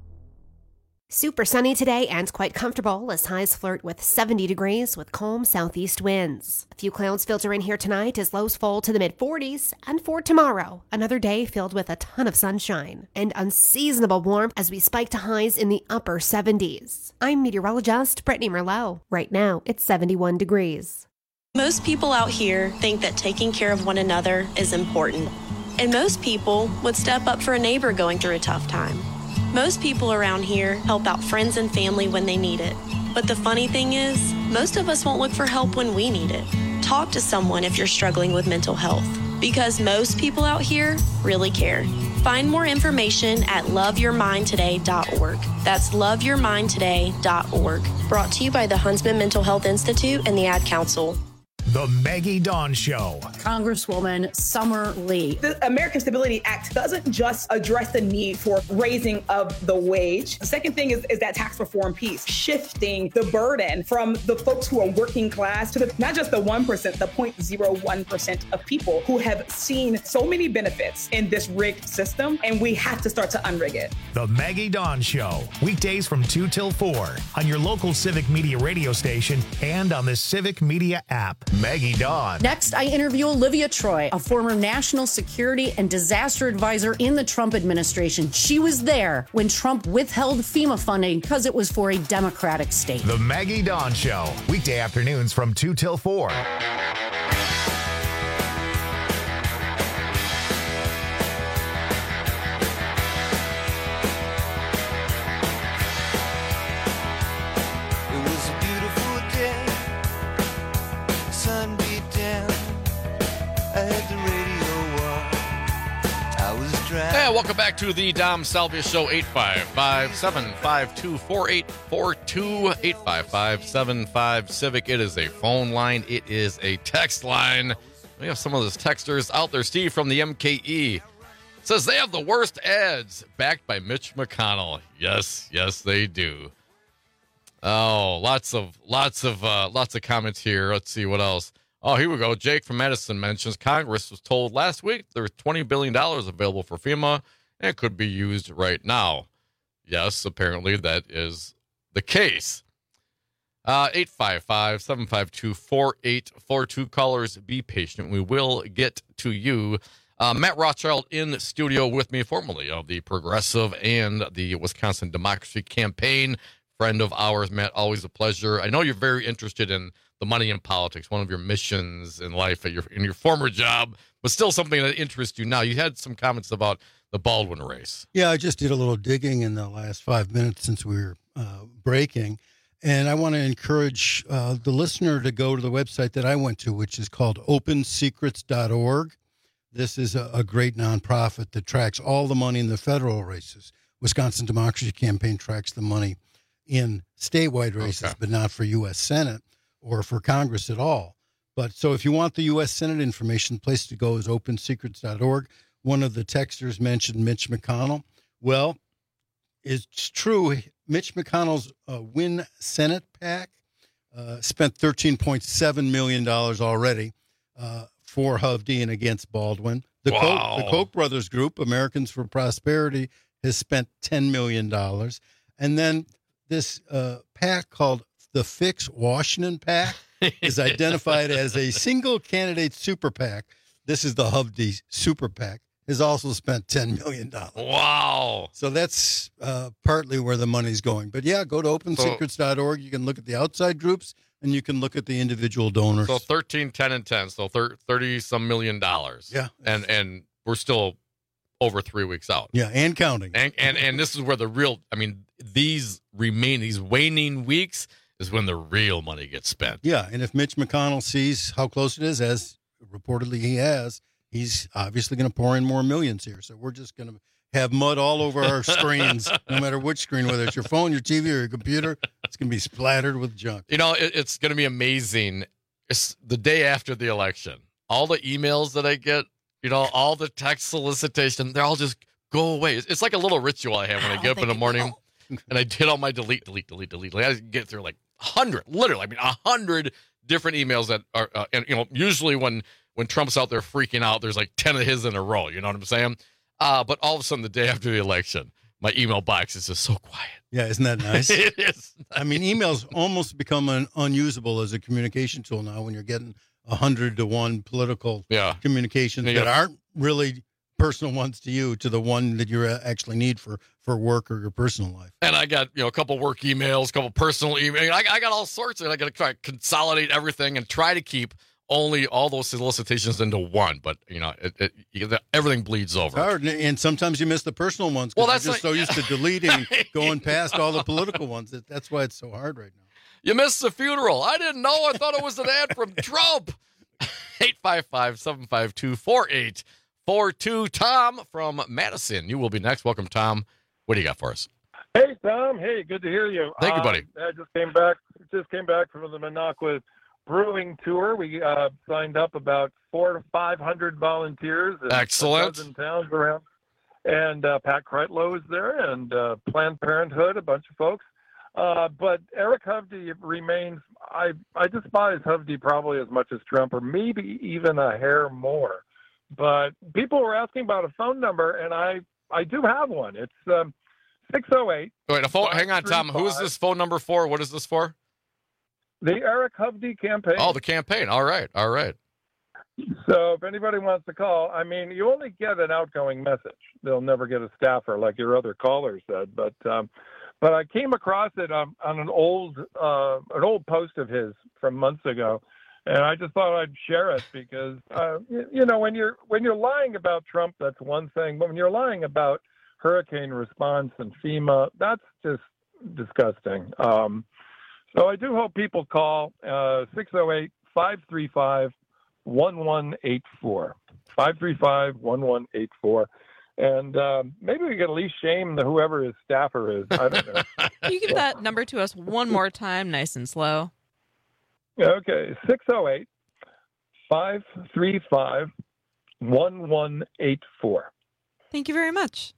Super sunny today and quite comfortable as highs flirt with seventy degrees with calm southeast winds. A few clouds filter in here tonight as lows fall to the mid forties. And for tomorrow, another day filled with a ton of sunshine and unseasonable warmth as we spike to highs in the upper seventies. I'm meteorologist Brittany Merlot. Right now, it's seventy-one degrees. Most people out here think that taking care of one another is important. And most people would step up for a neighbor going through a tough time. Most people around here help out friends and family when they need it. But the funny thing is, most of us won't look for help when we need it. Talk to someone if you're struggling with mental health, because most people out here really care. Find more information at love your mind today dot org. That's love your mind today dot org. Brought to you by the Huntsman Mental Health Institute and the Ad Council. The Maggie Dawn Show. Congresswoman Summer Lee. The American Stability Act doesn't just address the need for raising of the wage. The second thing is, is that tax reform piece, shifting the burden from the folks who are working class to the, not just the one percent, the zero point zero one percent of people who have seen so many benefits in this rigged system, and we have to start to unrig it. The Maggie Dawn Show, weekdays from two till four on your local Civic Media radio station and on the Civic Media app. Maggie Dawn. Next, I interview Olivia Troy, a former national security and disaster advisor in the Trump administration. She was there when Trump withheld FEMA funding because it was for a Democratic state. The Maggie Dawn Show, weekday afternoons from two till four. Hey, welcome back to the Dom Salvia Show. Eight five five, seven five two, four eight four two, eight five five, seven five Civic. It is a phone line. It is a text line. We have some of those texters out there. Steve from the M K E says they have the worst ads, backed by Mitch McConnell. Yes, yes, they do. Oh, lots of lots of uh, lots of comments here. Let's see what else. Oh, here we go. Jake from Madison mentions Congress was told last week there was twenty billion dollars available for FEMA and it could be used right now. Yes, apparently that is the case. Uh, eight five five, seven five two, four eight four two. Callers, be patient. We will get to you. Uh, Matt Rothschild in the studio with me, formerly of the Progressive and the Wisconsin Democracy Campaign. Friend of ours, Matt, always a pleasure. I know you're very interested in the money in politics, one of your missions in life at your in your former job, but still something that interests you now. You had some comments about the Baldwin race. Yeah, I just did a little digging in the last five minutes since we were uh, breaking, and I want to encourage uh, the listener to go to the website that I went to, which is called open secrets dot org. This is a, a great nonprofit that tracks all the money in the federal races. Wisconsin Democracy Campaign tracks the money in statewide races, okay, but not for U S Senate or for Congress at all. But so if you want the U S Senate information, the place to go is open secrets dot org. One of the texters mentioned Mitch McConnell. Well, it's true. Mitch McConnell's uh, Win Senate PAC uh, spent thirteen point seven million dollars already uh, for Hovde and against Baldwin. The, wow. Koch, the Koch brothers group, Americans for Prosperity, has spent ten million dollars. And then this uh, PAC called the Fix Washington PAC is identified as a single candidate super PAC. This is the Hovde super PAC. Has also spent ten million dollars. Wow. So that's uh, partly where the money's going. But yeah, go to open secrets dot org. You can look at the outside groups and you can look at the individual donors. So thirteen, ten, and ten. So thirty some million dollars. Yeah. And and we're still over three weeks out. Yeah, and counting. And and, and this is where the real, I mean, these remain, these waning weeks is when the real money gets spent. Yeah, and if Mitch McConnell sees how close it is, as reportedly he has, he's obviously going to pour in more millions here. So we're just going to have mud all over our screens, no matter which screen, whether it's your phone, your T V, or your computer. It's going to be splattered with junk. You know, it, it's going to be amazing. It's the day after the election. All the emails that I get, you know, all the text solicitation, they're all just go away. It's, it's like a little ritual I have when I, I get up in the morning and I did all my delete, delete, delete, delete. Like I get through like a hundred, literally, I mean, a hundred different emails that are, uh, and you know, usually when, when Trump's out there freaking out, there's like ten of his in a row. You know what I'm saying? Uh, but all of a sudden, the day after the election, my email box is just so quiet. Yeah, isn't that nice? It is. I mean, emails almost become an, unusable as a communication tool now when you're getting a hundred to one political yeah. communications yeah. that aren't really personal ones to you, to the one that you actually need for, for work or your personal life. And I got, you know, a couple work emails, a couple personal emails. I, I got all sorts of it. I got to try to consolidate everything and try to keep only all those solicitations into one, but you know, it, it, everything bleeds over. It's hard, and sometimes you miss the personal ones. Well, that's you're just like, so used to deleting, going past all the political ones. That, that's why it's so hard right now. You missed the funeral. I didn't know. I thought it was an ad from Trump. eight five five, seven five two, four eight four two. Tom from Madison. You will be next. Welcome, Tom. What do you got for us? Hey, Tom. Hey, good to hear you. Thank you, buddy. Um, I just came back. Just came back from the Minocqua Brewing Tour. We uh, signed up about four to five hundred volunteers. In Excellent. A dozen towns around, and uh, Pat Kreitlow was there, and uh, Planned Parenthood, a bunch of folks. Uh, but Eric Hovde remains. I I despise Hovde probably as much as Trump, or maybe even a hair more. But people were asking about a phone number, and I I do have one. It's um, six oh eight. Wait, a phone. Hang on, Tom. Who is this phone number for? What is this for? The Eric Hovde campaign. Oh, the campaign. All right. All right. So if anybody wants to call, I mean, you only get an outgoing message. They'll never get a staffer like your other caller said. But um, but I came across it um, on an old uh, an old post of his from months ago, and I just thought I'd share it because uh, you, you know when you're when you're lying about Trump, that's one thing. But when you're lying about hurricane response and FEMA, that's just disgusting. Um, So I do hope people call uh, six oh eight, five three five, one one eight four. five three five, one one eight four. And um, maybe we can at least shame the whoever his staffer is. I don't know. Can you give that number to us one more time, nice and slow? Okay, six oh eight, five three five, one one eight four. Thank you very much.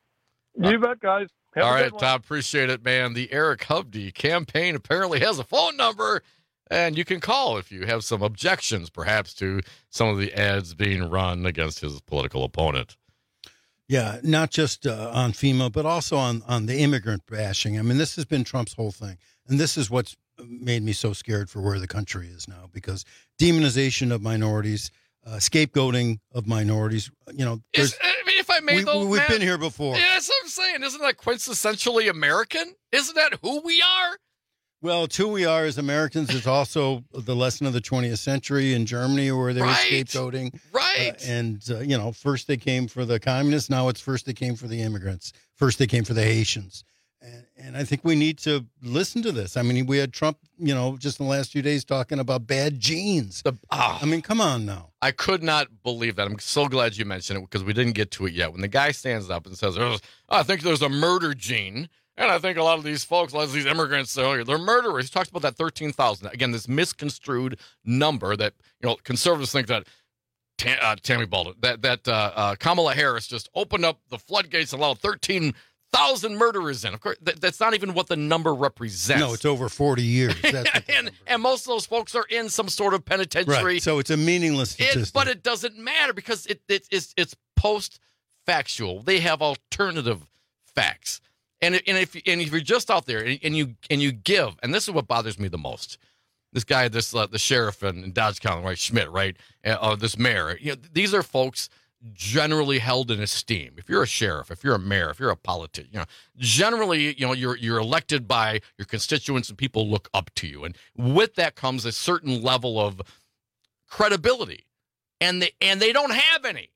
You bet, guys. Have All a right, good one. Tom, appreciate it, man. The Eric Hovde campaign apparently has a phone number, and you can call if you have some objections, perhaps, to some of the ads being run against his political opponent. Yeah, not just uh, on FEMA, but also on, on the immigrant bashing. I mean, this has been Trump's whole thing. And this is what's made me so scared for where the country is now, because demonization of minorities, uh, scapegoating of minorities, you know. Is, I mean, if I may, we, though, We've Matt, been here before. Yeah, that's what I'm saying. Isn't that quintessentially American? Isn't that who we are? Well, it's who we are as Americans. It's also the lesson of the twentieth century in Germany, where they right. were scapegoating. Right. Uh, and, uh, you know, first they came for the communists. Now it's first they came for the immigrants. First they came for the Haitians. And, and I think we need to listen to this. I mean, we had Trump, you know, just in the last few days talking about bad genes. The, oh, I mean, come on now. I could not believe that. I'm so glad you mentioned it because we didn't get to it yet. When the guy stands up and says, I think there's a murder gene. And I think a lot of these folks, a lot of these immigrants, they're murderers. He talks about that thirteen thousand. Again, this misconstrued number that, you know, conservatives think that Tam, uh, Tammy Baldwin, that, that uh, uh, Kamala Harris just opened up the floodgates and allowed thirteen thousand murderers in. Of course, that, that's not even what the number represents. No, it's over forty years. That's what and, and most of those folks are in some sort of penitentiary. Right. So it's a meaningless statistic. It, but it doesn't matter because it, it, it's, it's post-factual. They have alternative facts. And and if and if you're just out there and, and you and you give, and this is what bothers me the most, this guy, this uh, the sheriff in, in Dodge County, right, Schmidt, right, uh, uh, this mayor, you know, these are folks generally held in esteem. If you're a sheriff, if you're a mayor, if you're a politician, you know, generally, you know, you're you're elected by your constituents and people look up to you, and with that comes a certain level of credibility, and they and they don't have any.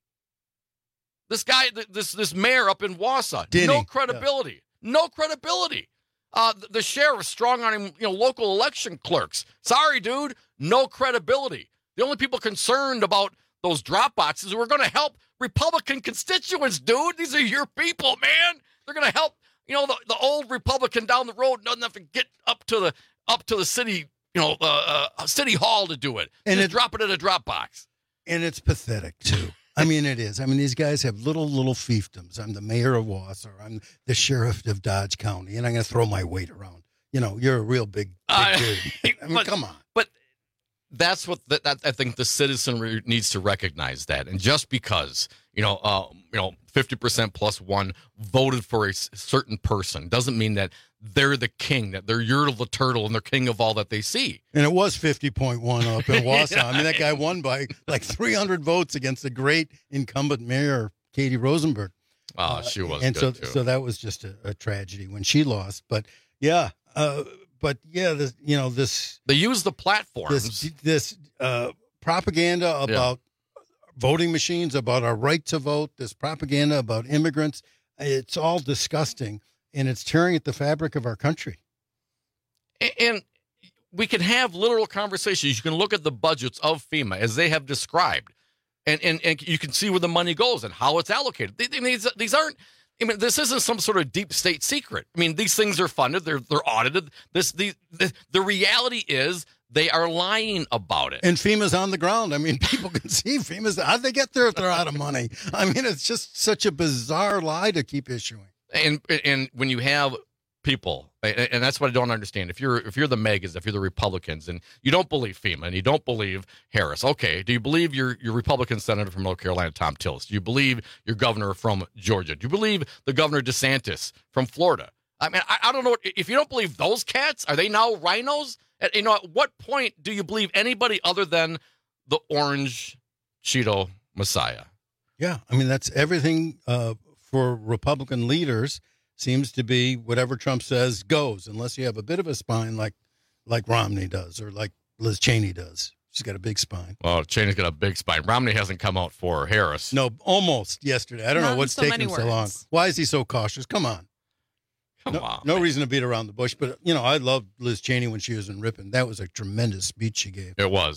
This guy, this this mayor up in Wausau, Denny. no credibility. Yeah. No credibility. Uh, the, the sheriff strong on him, you know, local election clerks. Sorry, dude, no credibility. The only people concerned about those drop boxes were going to help Republican constituents, dude. These are your people, man. They're going to help, you know, the, the old Republican down the road doesn't have to get up to the up to the city, you know, uh, uh, city hall to do it. And just it, drop it in a drop box. And it's pathetic too. I mean, it is. I mean, these guys have little, little fiefdoms. I'm the mayor of Wausau. I'm the sheriff of Dodge County, and I'm going to throw my weight around. You know, you're a real big, big uh, dude. I mean, but, come on. But that's what the, that I think the citizenry needs to recognize that. And just because, you know, uh, you know, fifty percent plus one voted for a certain person doesn't mean that they're the king, that they're you're the turtle and they're king of all that they see. And it was fifty point one up in Wausau. I mean, that guy won by like three hundred votes against the great incumbent mayor, Katie Rosenberg. Oh, uh, she was and good so, too. So that was just a, a tragedy when she lost. But yeah, uh, but yeah, this, you know, this. They use the platforms. This, this uh, propaganda about yeah. voting machines, about our right to vote, this propaganda about immigrants. It's all disgusting. And it's tearing at the fabric of our country. And we can have literal conversations. You can look at the budgets of FEMA as they have described, and and, and you can see where the money goes and how it's allocated. These, these aren't, I mean, this isn't some sort of deep state secret. I mean, these things are funded. They're they're audited. This the the, the reality is they are lying about it. And FEMA's on the ground. I mean, people can see FEMA's. How'd they get there if they're out of money? I mean, it's just such a bizarre lie to keep issuing. And and when you have people, and that's what I don't understand. If you're if you're the megas, if you're the Republicans, and you don't believe FEMA and you don't believe Harris, okay, do you believe your your Republican senator from North Carolina, Tom Tillis? Do you believe your governor from Georgia? Do you believe the governor DeSantis from Florida? I mean, I, I don't know. If you don't believe those cats, are they now rhinos? At, you know, at what point do you believe anybody other than the orange Cheeto Messiah? Yeah, I mean, that's everything. Uh, for Republican leaders seems to be whatever Trump says goes, unless you have a bit of a spine like like Romney does or like Liz Cheney does. She's got a big spine. Well, Cheney's got a big spine. Romney hasn't come out for Harris. No, almost yesterday. I don't Not know what's so taking him so long. Why is he so cautious? Come on. Come no, on. No man. reason to beat around the bush, but, you know, I loved Liz Cheney when she was in Ripon. That was a tremendous speech she gave. It was. Yeah.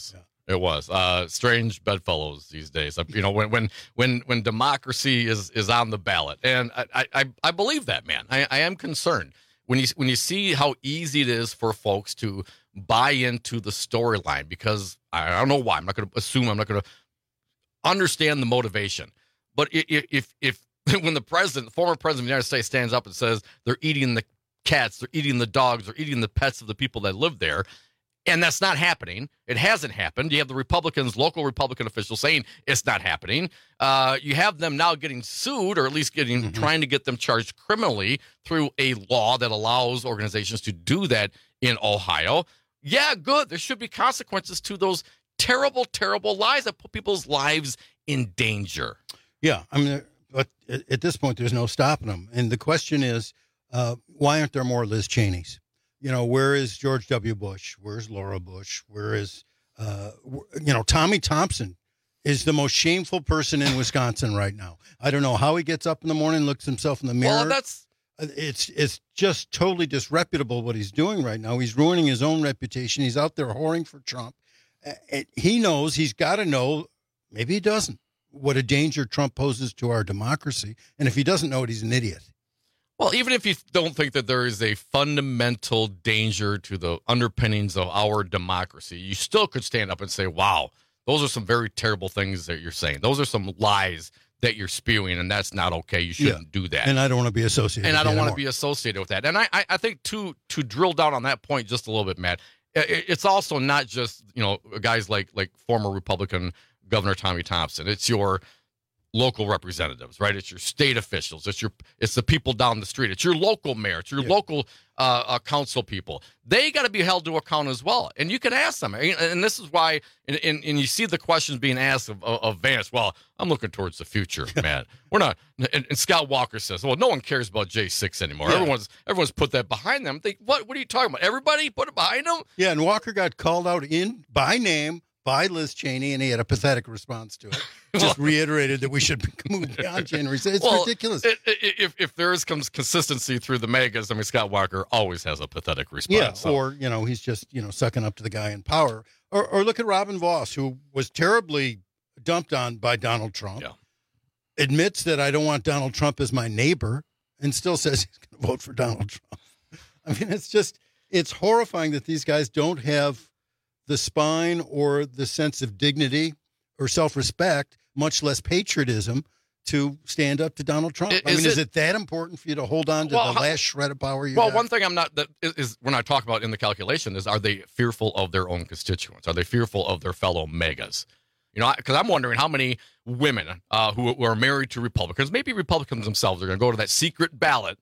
It was uh, strange bedfellows these days. You know, when when when when democracy is is on the ballot, and I I, I believe that, man. I, I am concerned when you when you see how easy it is for folks to buy into the storyline, because I don't know why. I'm not going to assume. I'm not going to understand the motivation. But if if if when the president, the former president of the United States, stands up and says they're eating the cats, they're eating the dogs, they're eating the pets of the people that live there. And that's not happening. It hasn't happened. You have the Republicans, local Republican officials saying it's not happening. Uh, you have them now getting sued, or at least getting mm-hmm. trying to get them charged criminally through a law that allows organizations to do that in Ohio. Yeah, good. There should be consequences to those terrible, terrible lies that put people's lives in danger. Yeah, I mean, but at this point, there's no stopping them. And the question is, uh, why aren't there more Liz Cheneys? You know, where is George W. Bush? Where's Laura Bush? Where is, uh, you know, Tommy Thompson is the most shameful person in Wisconsin right now. I don't know how he gets up in the morning, looks himself in the mirror. Well, that's it's it's just totally disreputable what he's doing right now. He's ruining his own reputation. He's out there whoring for Trump. And he knows, he's got to know, maybe he doesn't, what a danger Trump poses to our democracy. And if he doesn't know it, he's an idiot. Well, even if you don't think that there is a fundamental danger to the underpinnings of our democracy, you still could stand up and say, wow, those are some very terrible things that you're saying. Those are some lies that you're spewing, and that's not okay. You shouldn't yeah. do that. And I don't want to be associated And with I don't that want anymore. to be associated with that. And I, I think to to drill down on that point just a little bit, Matt, it's also not just, you know, guys like like former Republican Governor Tommy Thompson. It's your local representatives, right? It's your state officials. It's your it's the people down the street. It's your local mayor. It's your yeah. local uh, uh, council people. They got to be held to account as well. And you can ask them. And this is why, and, and, and you see the questions being asked of, of, of Vance. Well, I'm looking towards the future, man. We're not. And, and Scott Walker says, well, no one cares about J six anymore. Yeah. Everyone's everyone's put that behind them. They, what What are you talking about? Everybody put it behind them? Yeah, and Walker got called out in by name by Liz Cheney, and he had a pathetic response to it. Just reiterated that we should move beyond January sixth. It's well, ridiculous. It, it, if if there is comes consistency through the megas, I mean, Scott Walker always has a pathetic response. Yeah, so. or, you know, he's just, you know, sucking up to the guy in power. Or, or look at Robin Voss, who was terribly dumped on by Donald Trump, yeah. admits that I don't want Donald Trump as my neighbor, and still says he's going to vote for Donald Trump. I mean, it's just, it's horrifying that these guys don't have the spine or the sense of dignity or self-respect, much less patriotism, to stand up to Donald Trump. Is I mean, it, is it that important for you to hold on to well, the last shred of power you Well, have? one thing I'm not, that is, is when I talk about in the calculation is, are they fearful of their own constituents? Are they fearful of their fellow megas? You know, because I'm wondering how many women uh, who, who are married to Republicans, maybe Republicans themselves, are going to go to that secret ballot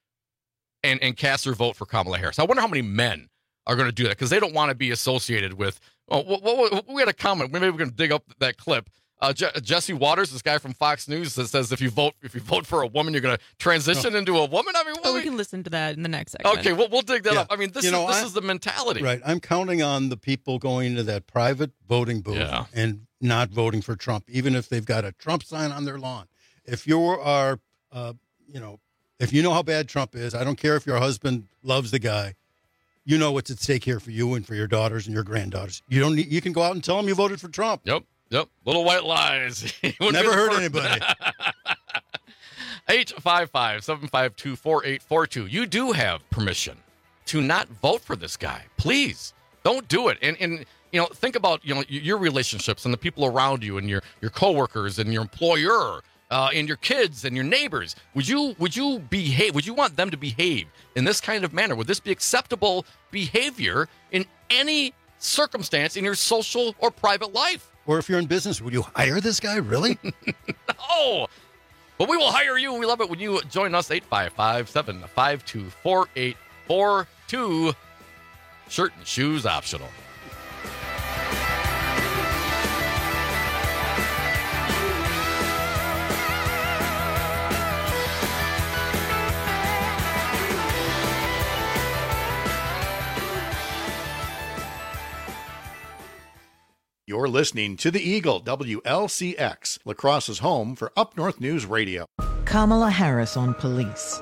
and, and cast their vote for Kamala Harris. I wonder how many men are going to do that, because they don't want to be associated with, oh, what, what, we had a comment, maybe we're going to dig up that clip. Uh, Je- Jesse Waters, this guy from Fox News, that says if you vote if you vote for a woman, you're going to transition oh. into a woman. I mean, oh, we, we can listen to that in the next segment. Okay, we'll we'll dig that yeah. up. I mean, this you is know, this I, is the mentality, right? I'm counting on the people going into that private voting booth yeah. and not voting for Trump, even if they've got a Trump sign on their lawn. If you are, uh, you know, if you know how bad Trump is, I don't care if your husband loves the guy. You know what's at stake here for you and for your daughters and your granddaughters. You don't need, you can go out and tell them you voted for Trump. Yep. Yep. Little white lies. Never hurt anybody. eight five five, seven five two, four eight four two. You do have permission to not vote for this guy. Please don't do it. And, and, you know, think about, you know, your relationships and the people around you and your, your coworkers and your employer. Uh, and your kids and your neighbors, would you would you behave? Would you want them to behave in this kind of manner? Would this be acceptable behavior in any circumstance in your social or private life? Or if you're in business, would you hire this guy? Really? No. But we will hire you. We love it when you join us. eight five five, seven five two, four eight four two. Shirt and shoes optional. You're listening to The Eagle, W L C X, La Crosse's home for Up North News Radio. Kamala Harris on police.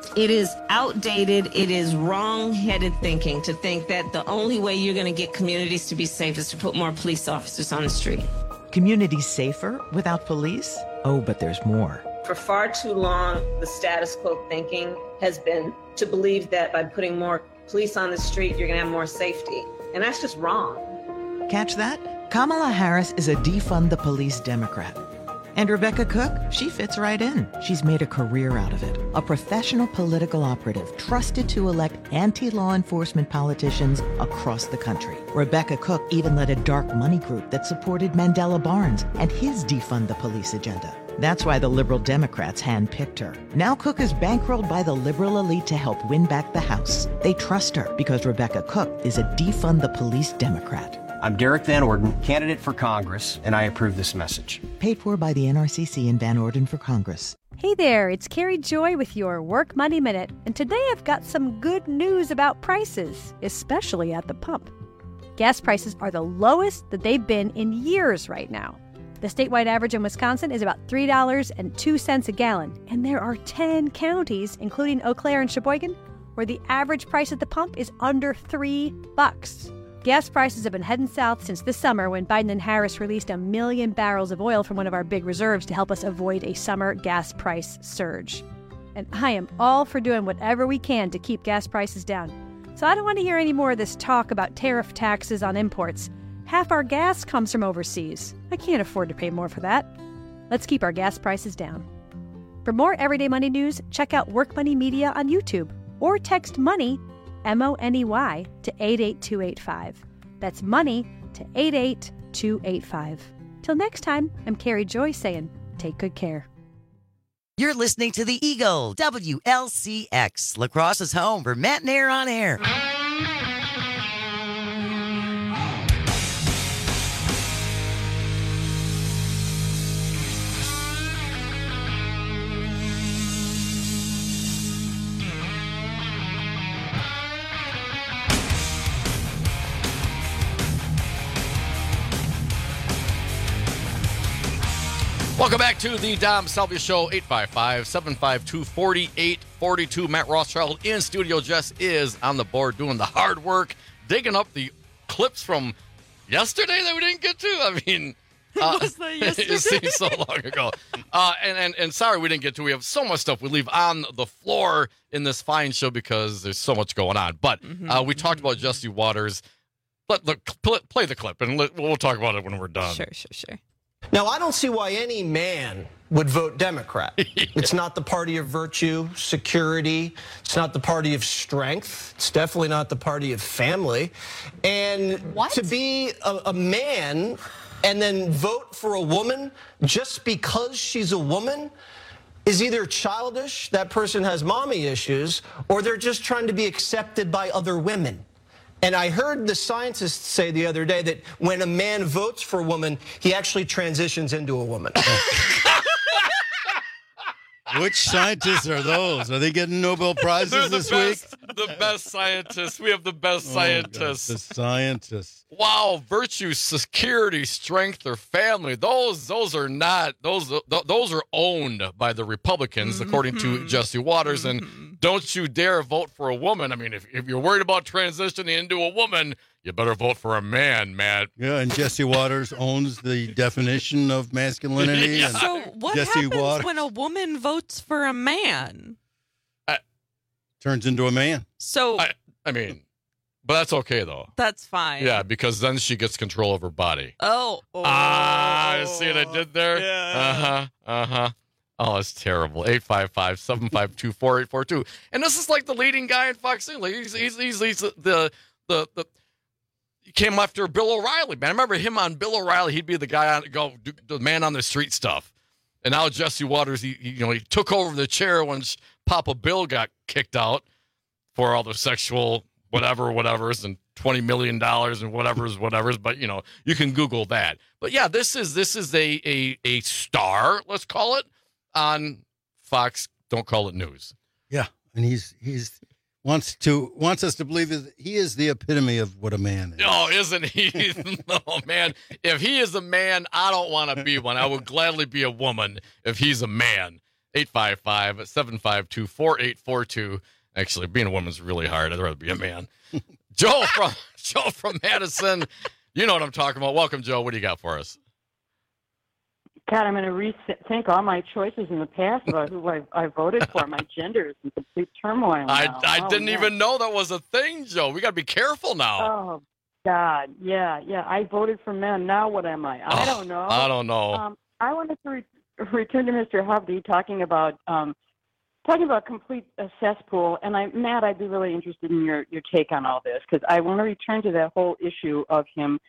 It is outdated. It is wrong-headed thinking to think that the only way you're going to get communities to be safe is to put more police officers on the street. Communities safer without police? Oh, but there's more. For far too long, the status quo thinking has been to believe that by putting more police on the street, you're going to have more safety. And that's just wrong. Catch that? Kamala Harris is a defund the police Democrat. And Rebecca Cook, she fits right in. She's made a career out of it. A professional political operative trusted to elect anti-law enforcement politicians across the country. Rebecca Cook even led a dark money group that supported Mandela Barnes and his defund the police agenda. That's why the liberal Democrats handpicked her. Now Cook is bankrolled by the liberal elite to help win back the House. They trust her because Rebecca Cook is a defund the police Democrat. I'm Derek Van Orden, candidate for Congress, and I approve this message. Paid for by the N R C C and Van Orden for Congress. Hey there, it's Carrie Joy with your Work Money Minute, and today I've got some good news about prices, especially at the pump. Gas prices are the lowest that they've been in years right now. The statewide average in Wisconsin is about three dollars and two cents a gallon, and there are ten counties, including Eau Claire and Sheboygan, where the average price at the pump is under three bucks. Gas prices have been heading south since this summer when Biden and Harris released a million barrels of oil from one of our big reserves to help us avoid a summer gas price surge. And I am all for doing whatever we can to keep gas prices down. So I don't want to hear any more of this talk about tariff taxes on imports. Half our gas comes from overseas. I can't afford to pay more for that. Let's keep our gas prices down. For more Everyday Money news, check out Work Money Media on YouTube or text MONEY, M O N E Y, to eight eight two eight five. That's MONEY to eight eight two eight five. Till next time, I'm Carrie Joy saying, take good care. You're listening to The Eagle, W L C X, La Crosse's home for Matt and Air on Air. Welcome back to the Dom Salvia Show, eight five five, seven five two, four eight four two. Matt Rothschild in studio. Jess is on the board doing the hard work, digging up the clips from yesterday that we didn't get to. I mean, uh, was that yesterday? It seems so long ago. Uh, and, and, and sorry we didn't get to. We have so much stuff we leave on the floor in this fine show because there's so much going on. But Mm-hmm. uh, we talked about Jesse Waters. Let, let, play, play the clip, and let, we'll talk about it when we're done. Sure, sure, sure. Now, I don't see why any man would vote Democrat. It's not the party of virtue, security. It's not the party of strength. It's definitely not the party of family. And What? to be a, a man and then vote for a woman just because she's a woman is either childish, that person has mommy issues, or they're just trying to be accepted by other women. And I heard the scientists say the other day that when a man votes for a woman, he actually transitions into a woman. Which scientists are those? Are they getting Nobel Prizes They're the this best, week? the best scientists. We have the best Oh, scientists. God, the scientists. Wow, virtue, security, strength, or family. Those those are not those th- those are owned by the Republicans, Mm-hmm. according to Jesse Waters. And don't you dare vote for a woman. I mean, if, if you're worried about transitioning into a woman, you better vote for a man, Matt. Yeah, and Jesse Waters owns the definition of masculinity. Yeah. And So what Jesse happens Waters when a woman votes for a man? turns into a man. So I, I mean, but that's okay though. that's fine. Yeah, because then she gets control of her body. Oh. oh. Ah, you see what I did there? Yeah. Uh-huh. Uh-huh. Oh, it's terrible. eight five five, seven five two, four eight four two. And this is like the leading guy in Fox News. Like he's, he's, he's, he's the, the, the, the, he came after Bill O'Reilly, man. I remember him on Bill O'Reilly. He'd be the guy on, go, the man on the street stuff. And now Jesse Waters, he, he you know, he took over the chair when Papa Bill got kicked out for all the sexual whatever, whatever's and twenty million dollars and whatever's, whatever's. But, you know, you can Google that. But, yeah, this is this is a a, a star, let's call it, on Fox. Don't call it news. Yeah, and he's he's wants to wants us to believe that he is the epitome of what a man is. Oh, isn't he? Oh, man. If he is a man, I don't want to be one. I would gladly be a woman if he's a man. eight five five, seven five two, four eight four two. Actually, being a woman's really hard. I'd rather be a man. Joe from Joe from Madison. You know what I'm talking about. Welcome, Joe. What do you got for us? God, I'm going to rethink all my choices in the past about who I, I voted for. My gender is in complete turmoil now. I, I oh, didn't man. even know that was a thing, Joe. We got to be careful now. Oh, God. Yeah, yeah. I voted for men. Now what am I? I Oh, don't know. I don't know. Um, I wanted to re- return to Mister Hovde talking about um, talking about complete uh, cesspool. And I, Matt, I'd be really interested in your, your take on all this, because I want to return to that whole issue of him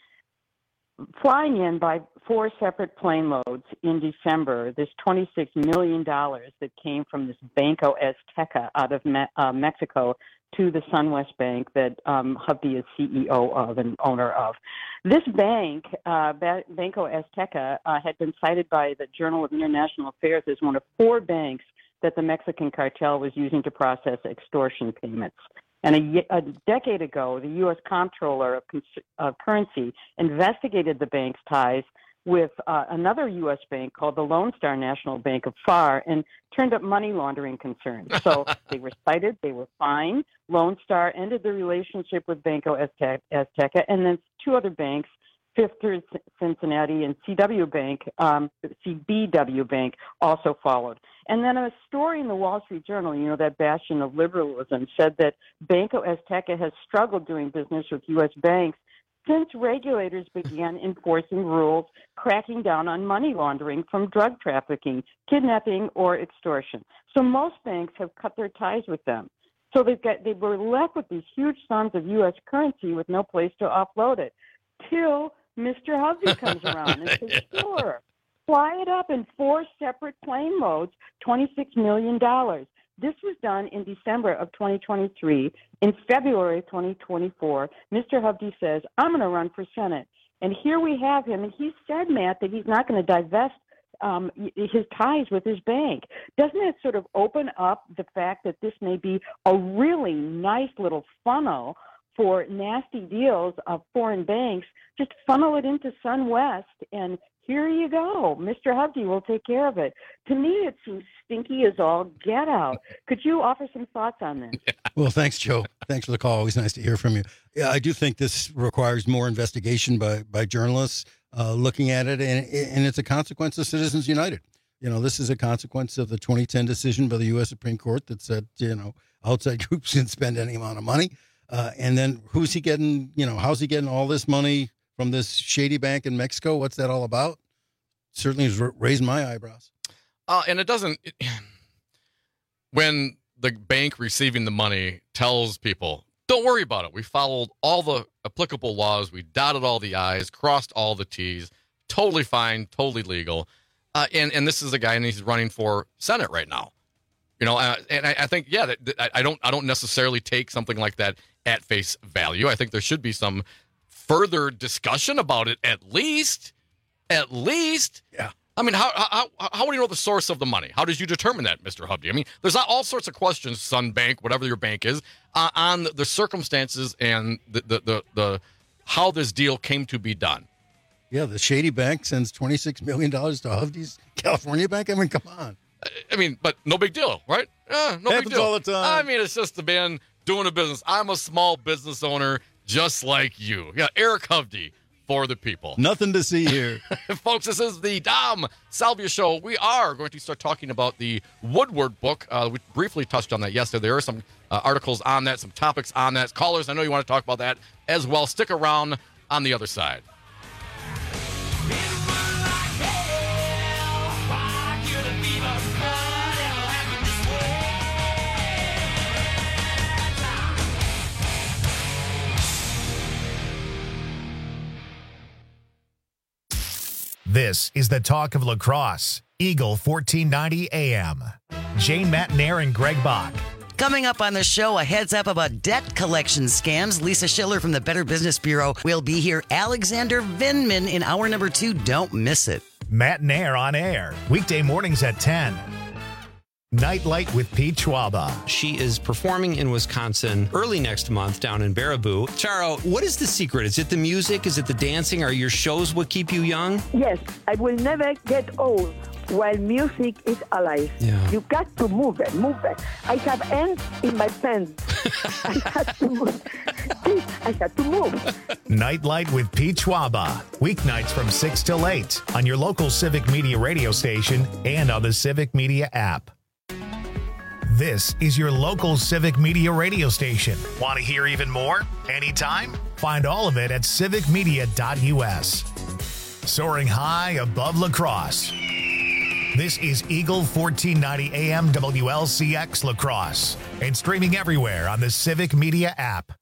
flying in by four separate plane loads in December, this twenty-six million dollars that came from this Banco Azteca out of Me- uh, Mexico to the SunWest Bank that um, Hovde is C E O of and owner of. This bank, uh, ba- Banco Azteca, uh, had been cited by the Journal of International Affairs as one of four banks that the Mexican cartel was using to process extortion payments. And a, a decade ago, the U S Comptroller of, of Currency investigated the bank's ties with uh, another U S bank called the Lone Star National Bank of F A R and turned up money laundering concerns. So they were cited, they were fined. Lone Star ended the relationship with Banco Azteca, and then two other banks, Fifth Third Cincinnati and C W Bank, um, C B W Bank, also followed. And then a story in the Wall Street Journal, you know, that bastion of liberalism, said that Banco Azteca has struggled doing business with U S banks since regulators began enforcing rules cracking down on money laundering from drug trafficking, kidnapping, or extortion. So most banks have cut their ties with them. So they've got, they were left with these huge sums of U S currency with no place to offload it, till Mister Hovde comes around and says, sure, fly it up in four separate plane loads, twenty-six million dollars. This was done in December of twenty twenty-three. In February of twenty twenty-four, Mister Hovde says, I'm going to run for Senate. And here we have him. And he said, Matt, that he's not going to divest um, his ties with his bank. Doesn't that sort of open up the fact that this may be a really nice little funnel for nasty deals of foreign banks? Just funnel it into SunWest, and here you go. Mister Hovde will take care of it. To me, it seems stinky as all get out. Could you offer some thoughts on this? Well, thanks, Joe. Thanks for the call. Always nice to hear from you. Yeah, I do think this requires more investigation by, by journalists uh, looking at it, and, and it's a consequence of Citizens United. You know, this is a consequence of the twenty ten decision by the U S Supreme Court that said, you know, outside groups can spend any amount of money. Uh, and then who's he getting, you know, how's he getting all this money from this shady bank in Mexico? What's that all about? Certainly has raised my eyebrows. Uh, and it doesn't, it, when the bank receiving the money tells people, don't worry about it. We followed all the applicable laws. We dotted all the I's, crossed all the T's, totally fine, totally legal. Uh, and, and this is a guy, and he's running for Senate right now. You know, uh, and I, I think, yeah, that, that I don't I don't necessarily take something like that at face value. I think there should be some further discussion about it, at least. At least. Yeah. I mean, how how how do you know the source of the money? How did you determine that, Mister Hovde? I mean, there's all sorts of questions, Sun Bank, whatever your bank is, uh, on the circumstances and the, the, the, the how this deal came to be done. Yeah, the shady bank sends twenty-six million dollars to Hovde's California bank. I mean, come on. I mean, but no big deal, right? Eh, no Happens big deal. all the time. I mean, it's just the man doing a business. I'm a small business owner just like you. Yeah, Eric Hovde for the people. Nothing to see here. Folks, this is the Dom Salvia Show. We are going to start talking about the Woodward book. Uh, we briefly touched on that yesterday. There are some uh, articles on that, some topics on that. Callers, I know you want to talk about that as well. Stick around on the other side. This is the talk of lacrosse. Eagle fourteen ninety A M. Jane Matnair and Greg Bach. Coming up on the show, a heads up about debt collection scams. Lisa Schiller from the Better Business Bureau will be here. Alexander Vinman in hour number two. Don't miss it. Matt Nair on air. Weekday mornings at ten. Nightlight with Pete Schwaba. She is performing in Wisconsin early next month down in Baraboo. Charo, what is the secret? Is it the music? Is it the dancing? Are your shows what keep you young? Yes, I will never get old. while music is alive. Yeah. You got to move it, move it. I have ants in my pants. I had to move. I had to move. Nightlight with Pete Schwaba. Weeknights from six till eight on your local Civic Media radio station and on the Civic Media app. This is your local Civic Media radio station. Want to hear even more? Anytime? Find all of it at civic media dot u s. Soaring high above La Crosse. This is Eagle fourteen ninety A M W L C X La Crosse and streaming everywhere on the Civic Media app.